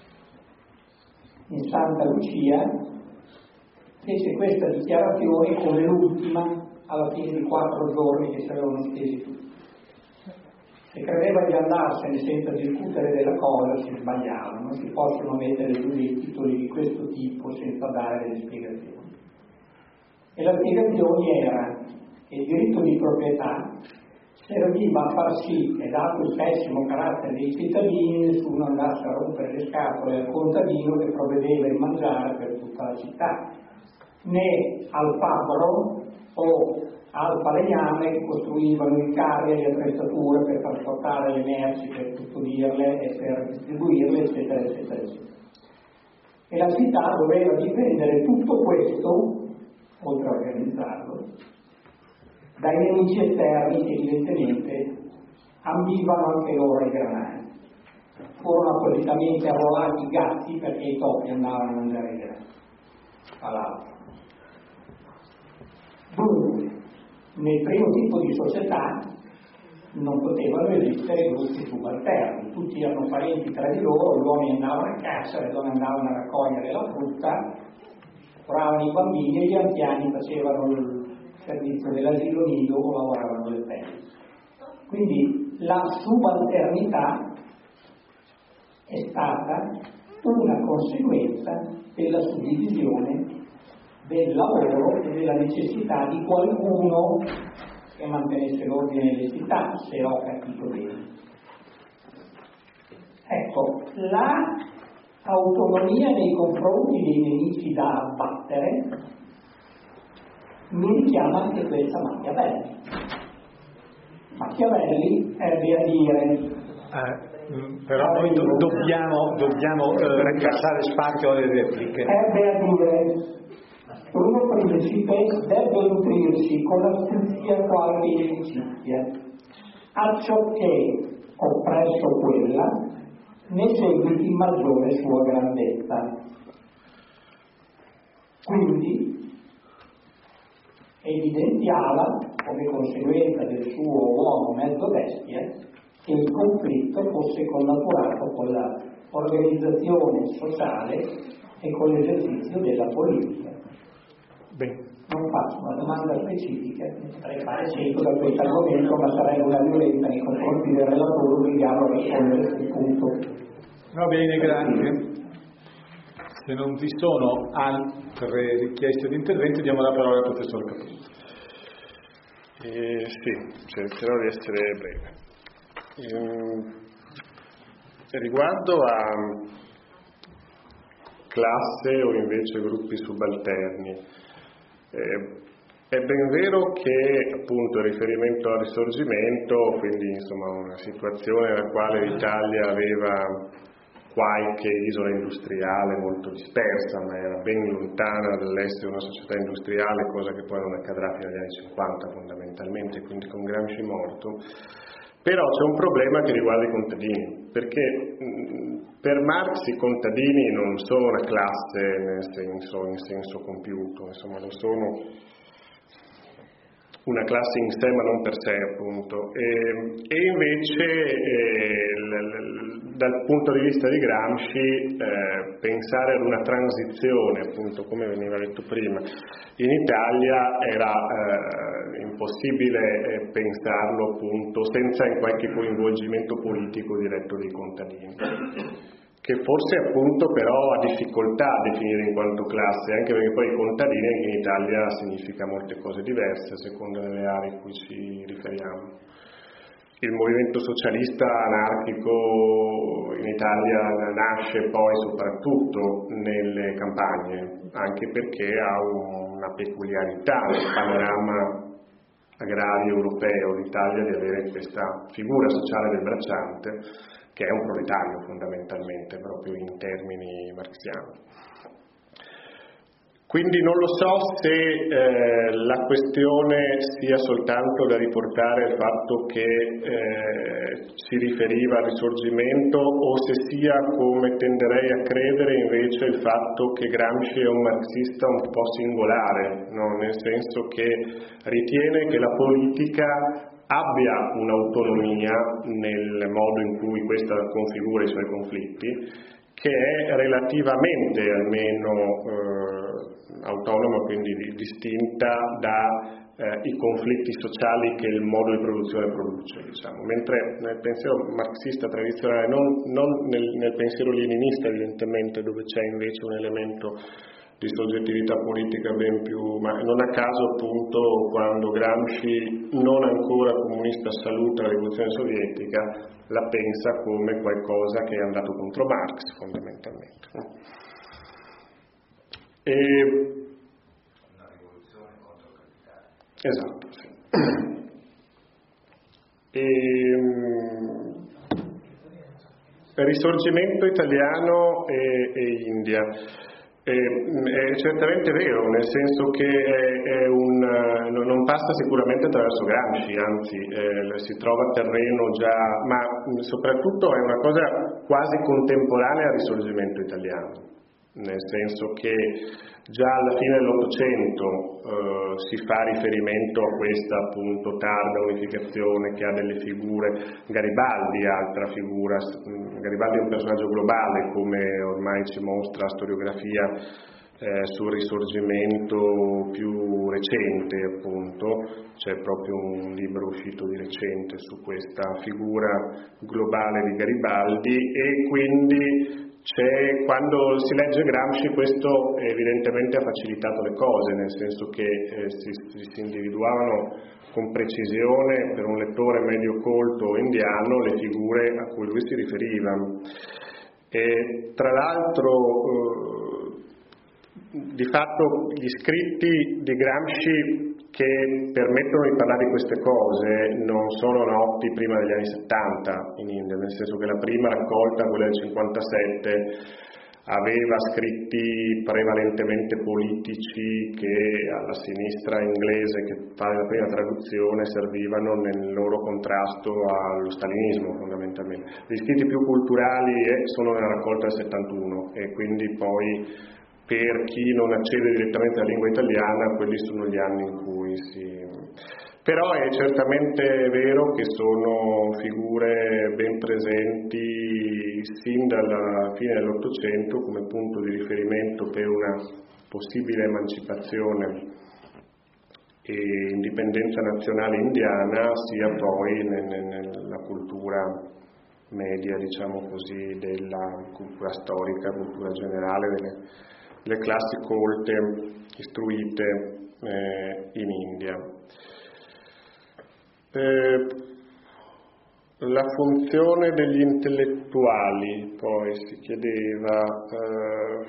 in Santa Lucia, fece questa dichiarazione come l'ultima alla fine di quattro giorni che si avevano stesi tutti. Se credeva di andarsene senza discutere della cosa, si sbagliava. Non si possono mettere giù dei titoli di questo tipo senza dare delle spiegazioni. E la spiegazione era che il diritto di proprietà serviva a far sì che, dato il pessimo carattere dei cittadini, nessuno andasse a rompere le scatole al contadino che provvedeva il mangiare per tutta la città, né al fabbro o al falegname che costruivano i carri e le attrezzature per trasportare le merci, per custodirle e per distribuirle, eccetera, eccetera, eccetera. E la città doveva difendere tutto questo, oltre a organizzarlo, dai nemici esterni che evidentemente ambivano anche loro ai granai. Furono appositamente arruolati i gatti perché i topi andavano a mangiare i grani. All'altro. Dunque, nel primo tipo di società non potevano esistere gruppi subalterni, tutti erano parenti tra di loro, gli uomini andavano a caccia, le donne andavano a raccogliere la frutta, curavano i bambini e gli anziani facevano il servizio dell'asilo nido o lavoravano le pelle. Quindi la subalternità è stata una conseguenza della suddivisione del lavoro e della necessità di qualcuno che mantenesse l'ordine nelle città, se ho capito bene. Ecco, la autonomia nei confronti dei nemici da abbattere mi richiama anche questa Machiavelli. Machiavelli ebbe a dire eh, però noi do- dobbiamo, dobbiamo eh, lasciare spazio alle repliche. Ebbe a dire: uno principe deve nutrirsi con astuzia, qualche inimicizia, acciò che, oppresso quella, ne seguiti maggiore sua grandezza. Quindi evidenziava, come conseguenza del suo uomo mezzo bestia, che il conflitto fosse connaturato con l'organizzazione sociale e con l'esercizio della politica. Bene. Non faccio una domanda specifica, ne potrei fare cento da questo argomento, ma sarebbe una violenza nei confronti del relatore obbligato a rispondere sul punto. Va bene, grazie. Se non vi sono altre richieste di intervento, diamo la parola al professor Caputo. Eh, sì, cercherò di essere breve. Eh, riguardo a classe o invece gruppi subalterni, eh, è ben vero che appunto il riferimento al Risorgimento, quindi insomma una situazione nella quale l'Italia aveva qualche isola industriale molto dispersa, ma era ben lontana dall'essere una società industriale, cosa che poi non accadrà fino agli anni cinquanta fondamentalmente, quindi con Gramsci morto. Però c'è un problema che riguarda i contadini, perché mh, per Marx i contadini non sono una classe nel senso, in senso compiuto, insomma lo sono una classe in sé ma non per sé appunto, e, e invece eh, l, l, dal punto di vista di Gramsci eh, pensare ad una transizione appunto come veniva detto prima in Italia era eh, impossibile eh, pensarlo appunto senza in qualche coinvolgimento politico diretto dei contadini, che forse appunto però ha difficoltà a definire in quanto classe, anche perché poi i contadini anche in Italia significa molte cose diverse a seconda delle aree in cui ci riferiamo. Il movimento socialista anarchico in Italia nasce poi soprattutto nelle campagne, anche perché ha una peculiarità nel panorama agrario europeo d'Italia di avere questa figura sociale del bracciante, che è un proletario fondamentalmente, proprio in termini marxiani. Quindi non lo so se eh, la questione sia soltanto da riportare al fatto che eh, si riferiva al Risorgimento o se sia, come tenderei a credere, invece il fatto che Gramsci è un marxista un po' singolare, no? Nel senso che ritiene che la politica abbia un'autonomia nel modo in cui questa configura i suoi conflitti, che è relativamente almeno eh, autonoma, quindi distinta dai eh, conflitti sociali che il modo di produzione produce, diciamo. Mentre nel pensiero marxista tradizionale, non, non nel, nel pensiero leninista evidentemente, dove c'è invece un elemento di soggettività politica ben più, ma non a caso appunto quando Gramsci, non ancora comunista, saluta la rivoluzione sovietica, la pensa come qualcosa che è andato contro Marx fondamentalmente. E... una rivoluzione contro il capitale. Esatto, sì. E... Risorgimento italiano e, e India. È, è certamente vero, nel senso che è, è un, non passa sicuramente attraverso Gramsci, anzi eh, si trova terreno già, ma soprattutto è una cosa quasi contemporanea al Risorgimento italiano, nel senso che già alla fine dell'Ottocento eh, si fa riferimento a questa appunto tarda unificazione che ha delle figure. Garibaldi, altra figura, Garibaldi è un personaggio globale, come ormai ci mostra la storiografia eh, sul Risorgimento più recente, appunto, c'è proprio un libro uscito di recente su questa figura globale di Garibaldi, e quindi c'è, quando si legge Gramsci, questo evidentemente ha facilitato le cose, nel senso che eh, si, si individuavano con precisione per un lettore medio colto indiano le figure a cui lui si riferiva. E, tra l'altro eh, di fatto gli scritti di Gramsci che permettono di parlare di queste cose non sono noti prima degli anni settanta in India, nel senso che la prima raccolta, quella del cinquantasette, aveva scritti prevalentemente politici che alla sinistra inglese che fa la prima traduzione servivano nel loro contrasto allo stalinismo fondamentalmente. Gli scritti più culturali sono nella raccolta del settantuno e quindi poi per chi non accede direttamente alla lingua italiana quelli sono gli anni in cui si... Però è certamente vero che sono figure ben presenti sin dalla fine dell'Ottocento come punto di riferimento per una possibile emancipazione e indipendenza nazionale indiana sia poi nella cultura media, diciamo così, della cultura storica, cultura generale delle, delle classi colte, istruite eh, in India. Eh, la funzione degli intellettuali, poi si chiedeva, eh,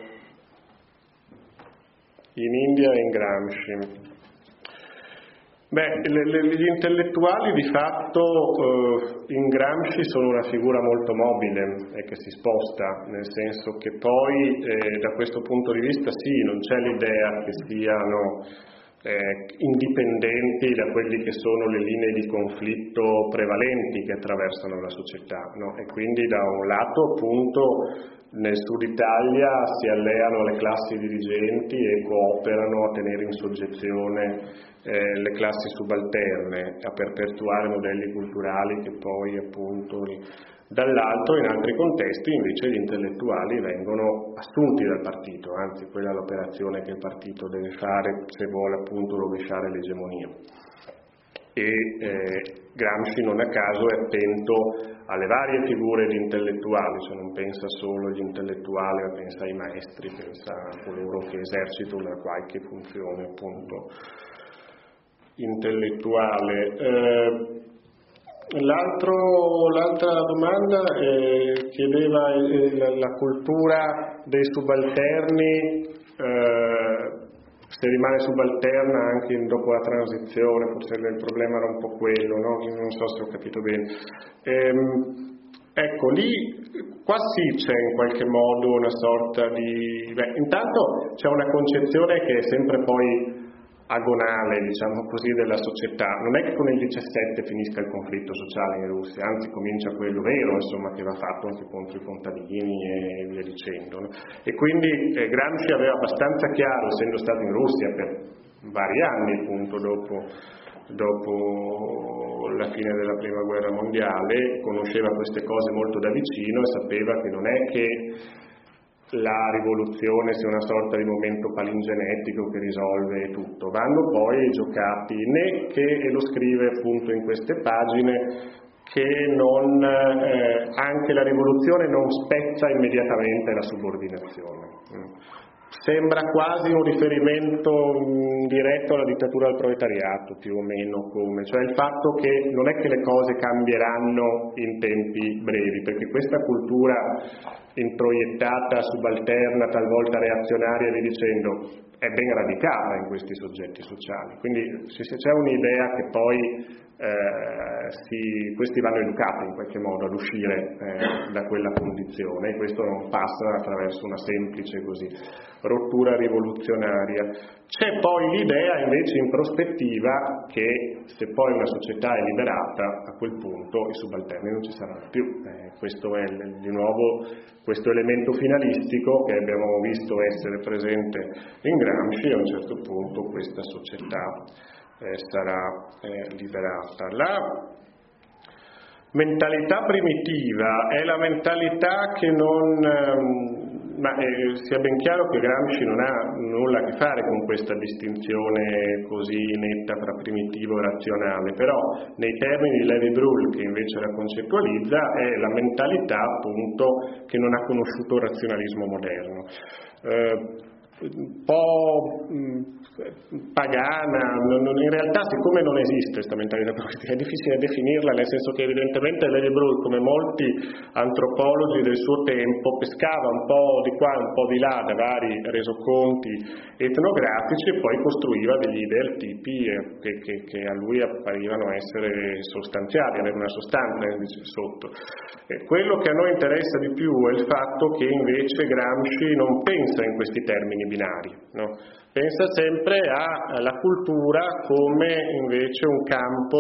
in India e in Gramsci. Beh, le, le, gli intellettuali di fatto eh, in Gramsci sono una figura molto mobile e che si sposta, nel senso che poi eh, da questo punto di vista sì, non c'è l'idea che siano eh, indipendenti da quelli che sono le linee di conflitto prevalenti che attraversano la società, no? E quindi da un lato appunto nel sud Italia si alleano alle classi dirigenti e cooperano a tenere in soggezione eh, le classi subalterne, a perpetuare modelli culturali che poi appunto... Dall'altro, in altri contesti, invece, gli intellettuali vengono assunti dal partito, anzi, quella è l'operazione che il partito deve fare se vuole appunto rovesciare l'egemonia. E eh, Gramsci non a caso è attento alle varie figure di intellettuali, cioè non pensa solo agli intellettuali, ma pensa ai maestri, pensa a coloro che esercitano una qualche funzione appunto intellettuale. Eh, L'altro, l'altra domanda eh, chiedeva eh, la, la cultura dei subalterni, eh, se rimane subalterna anche dopo la transizione, forse il problema era un po' quello, no? Non so se ho capito bene. Ehm, ecco, lì qua sì c'è in qualche modo una sorta di... Beh, intanto c'è una concezione che è sempre poi agonale, diciamo così, della società. Non è che con il diciassette finisca il conflitto sociale in Russia, anzi comincia quello vero, insomma, che va fatto anche contro i contadini e via dicendo, no? E quindi eh, Gramsci aveva abbastanza chiaro, essendo stato in Russia per vari anni appunto dopo, dopo la fine della prima guerra mondiale, conosceva queste cose molto da vicino e sapeva che non è che la rivoluzione sia una sorta di momento palingenetico che risolve tutto, vanno poi giocati né che, e lo scrive appunto in queste pagine, che non, eh, anche la rivoluzione non spezza immediatamente la subordinazione. Sembra quasi un riferimento mh, diretto alla dittatura del proletariato, più o meno, come, cioè il fatto che non è che le cose cambieranno in tempi brevi, perché questa cultura introiettata, subalterna, talvolta reazionaria, vi dicendo, è ben radicata in questi soggetti sociali. Quindi se c'è un'idea che poi eh, si, questi vanno educati in qualche modo ad uscire eh, da quella condizione, e questo non passa attraverso una semplice così rottura rivoluzionaria. C'è poi l'idea invece in prospettiva che se poi una società è liberata, a quel punto i subalterni non ci saranno più. Eh, questo è di nuovo questo elemento finalistico che abbiamo visto essere presente in Gramsci, e a un certo punto questa società eh, sarà eh, liberata. La mentalità primitiva è la mentalità che non... Ehm, ma eh, sia ben chiaro che Gramsci non ha nulla a che fare con questa distinzione così netta tra primitivo e razionale, però nei termini di Lévi-Brühl, che invece la concettualizza, è la mentalità appunto che non ha conosciuto il razionalismo moderno. Eh, un po' mh, pagana, non, non, in realtà siccome non esiste questa mentalità politica è difficile definirla, nel senso che evidentemente Lévi-Brühl, come molti antropologi del suo tempo, pescava un po' di qua, un po' di là da vari resoconti etnografici e poi costruiva degli idealtipi che, che, che a lui apparivano essere sostanziali, avere una sostanza sotto. E quello che a noi interessa di più è il fatto che invece Gramsci non pensa in questi termini binari, no? Pensa sempre alla cultura come invece un campo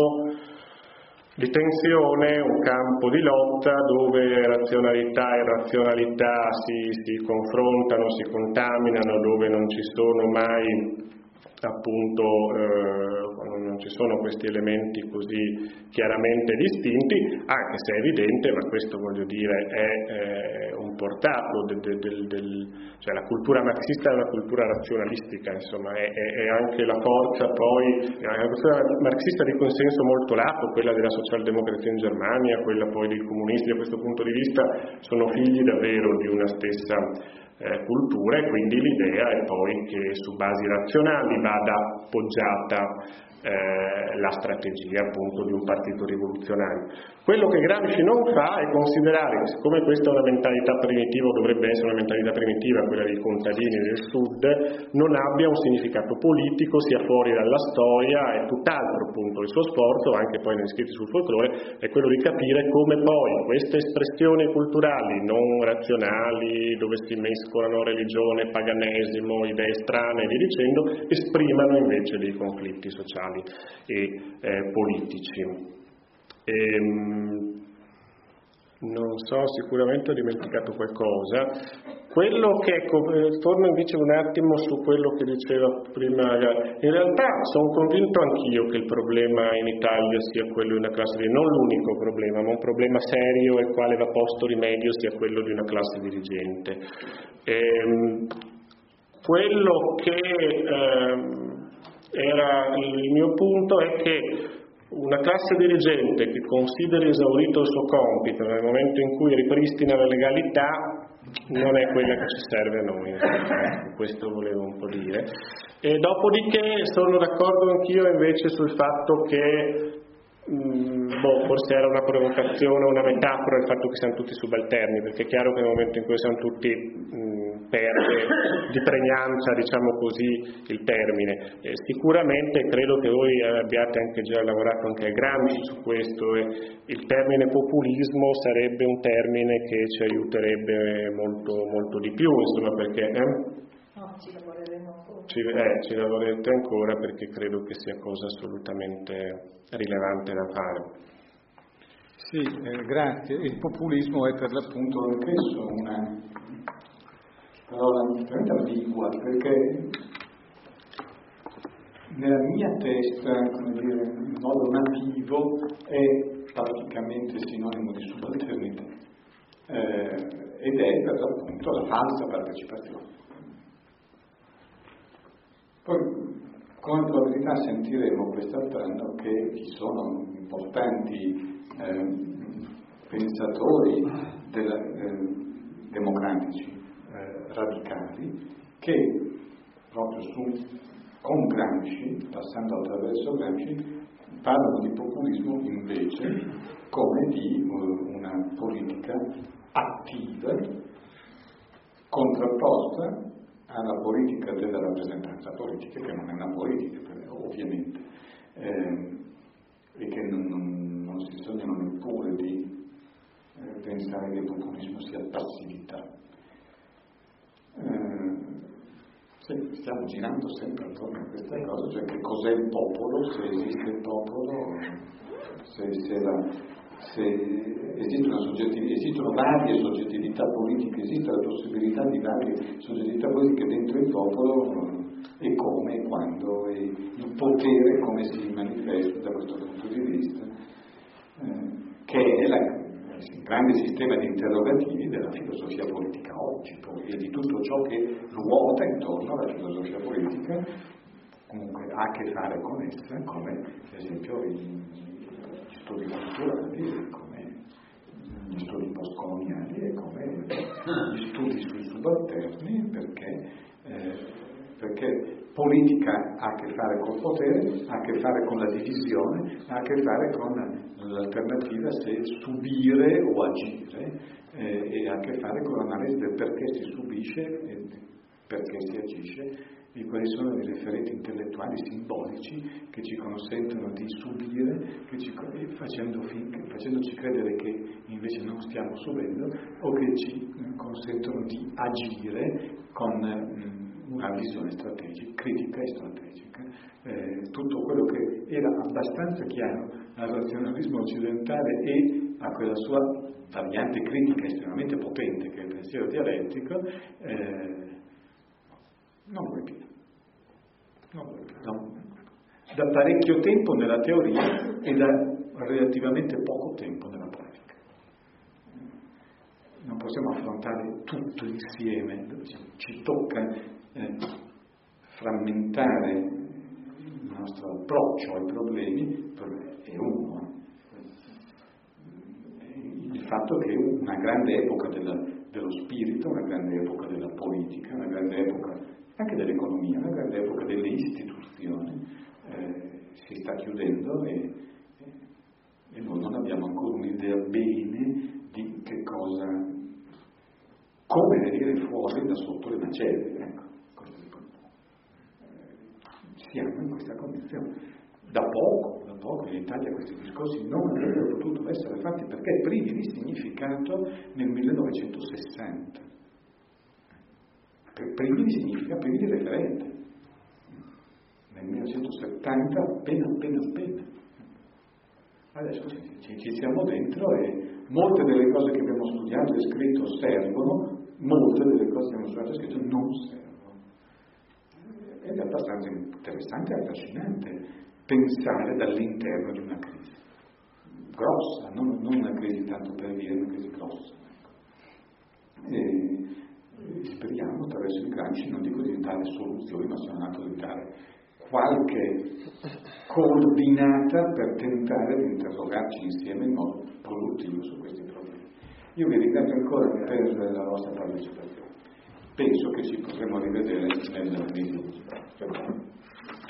di tensione, un campo di lotta dove razionalità e razionalità si, si confrontano, si contaminano, dove non ci sono mai appunto eh, non ci sono questi elementi così chiaramente distinti, anche se è evidente, ma questo voglio dire è eh, un importato, del, del, del, del, cioè la cultura marxista è una cultura razionalistica, insomma, è, è, è anche la forza poi, è una cultura marxista di consenso molto lato, quella della socialdemocrazia in Germania, quella poi dei comunisti, da questo punto di vista sono figli davvero di una stessa eh, cultura, e quindi l'idea è poi che su basi razionali vada appoggiata Eh, la strategia appunto di un partito rivoluzionario. Quello che Gramsci non fa è considerare che, siccome questa è una mentalità primitiva, o dovrebbe essere una mentalità primitiva, quella dei contadini del sud, non abbia un significato politico, sia fuori dalla storia, è tutt'altro appunto. Il suo sforzo, anche poi negli scritti sul folklore, è quello di capire come poi queste espressioni culturali non razionali, dove si mescolano religione, paganesimo, idee strane e via dicendo, esprimano invece dei conflitti sociali e eh, politici. Ehm, non so, sicuramente ho dimenticato qualcosa. Quello che, torno invece un attimo su quello che diceva prima, in realtà sono convinto anch'io che il problema in Italia sia quello di una classe dirigente, non l'unico problema, ma un problema serio al quale va posto rimedio sia quello di una classe dirigente. Ehm, quello che ehm, era il mio punto è che una classe dirigente che consideri esaurito il suo compito nel momento in cui ripristina la legalità non è quella che ci serve a noi, questo volevo un po' dire. E dopodiché sono d'accordo anch'io invece sul fatto che mh, boh, forse era una provocazione, una metafora il fatto che siamo tutti subalterni, perché è chiaro che nel momento in cui siamo tutti mh, perde di pregnanza, diciamo così, il termine. Eh, sicuramente credo che voi abbiate anche già lavorato anche a Gramsci su questo, e il termine populismo sarebbe un termine che ci aiuterebbe molto, molto di più, insomma, perché eh? No, ci lavoreremo ancora. Ci, eh, ci lavorerete ancora, perché credo che sia cosa assolutamente rilevante da fare. Sì, eh, grazie. Il populismo è per l'appunto anch'esso una parola veramente ambigua, perché nella mia testa, come dire, in modo nativo, è praticamente sinonimo di subalternità, eh, ed è per l'appunto la falsa partecipazione. Poi con probabilità sentiremo quest'altro anno che ci sono importanti eh, pensatori della, eh, democratici radicali che proprio su, con Gramsci, passando attraverso Gramsci, parlano di populismo invece come di uh, una politica attiva contrapposta alla politica della rappresentanza politica, che non è una politica ovviamente, eh, e che non, non, non si sognano neppure di eh, pensare che il populismo sia passività. Eh, sì, stiamo girando sempre attorno a questa cosa, cioè che cos'è il popolo, se esiste il popolo, se, se, la, se esiste una soggettività, esistono varie soggettività politiche, esiste la possibilità di varie soggettività politiche dentro il popolo, e come, e quando, e il potere come si manifesta da questo punto di vista, eh, che è la il grande sistema di interrogativi della filosofia politica oggi, poi, e di tutto ciò che ruota intorno alla filosofia politica, comunque ha a che fare con essa, come per esempio gli studi culturali, come gli studi postcoloniali e come gli studi sui subalterni, perché, eh, perché politica ha a che fare col potere, ha a che fare con la divisione, ha a che fare con l'alternativa se subire o agire, eh, e ha a che fare con l'analisi del perché si subisce e perché si agisce, e quali sono i referenti intellettuali simbolici che ci consentono di subire, che ci, facendo fin, facendoci credere che invece non stiamo subendo, o che ci consentono di agire con mh, una visione strategica, critica e strategica. Eh, tutto quello che era abbastanza chiaro al razionalismo occidentale e a quella sua variante critica estremamente potente che è il pensiero dialettico, eh, non vuoi più. Non vuoi più. No. Da parecchio tempo nella teoria e da relativamente poco tempo nella pratica. non possiamo affrontare tutto insieme, ci tocca eh, frammentare il nostro approccio ai problemi. Il problema è uno. Il fatto che una grande epoca della, dello spirito, una grande epoca della politica, una grande epoca anche dell'economia, una grande epoca delle istituzioni eh, si sta chiudendo e, e noi non abbiamo ancora un'idea bene di che cosa, come venire fuori da sotto le macerie. Ecco, siamo in questa condizione. Da poco, da poco in Italia questi discorsi non avrebbero potuto essere fatti perché privi di significato nel millenovecentosessanta. Privi di significato, privi di referente. Nel millenovecentosettanta appena, appena, appena. Adesso ci, ci siamo dentro e molte delle cose che abbiamo studiato e scritto servono, molte delle cose che abbiamo studiato e scritto non servono. Ed è abbastanza interessante e affascinante pensare dall'interno di una crisi grossa, non, non una crisi tanto per dire, una crisi grossa. Ecco. E, e speriamo attraverso il Gramsci, non dico di dare soluzioni, ma sono nato di dare qualche coordinata per tentare di interrogarci insieme in modo produttivo su questi problemi. Io vi ringrazio ancora per la vostra partecipazione. Penso che ci potremo rivedere nel video.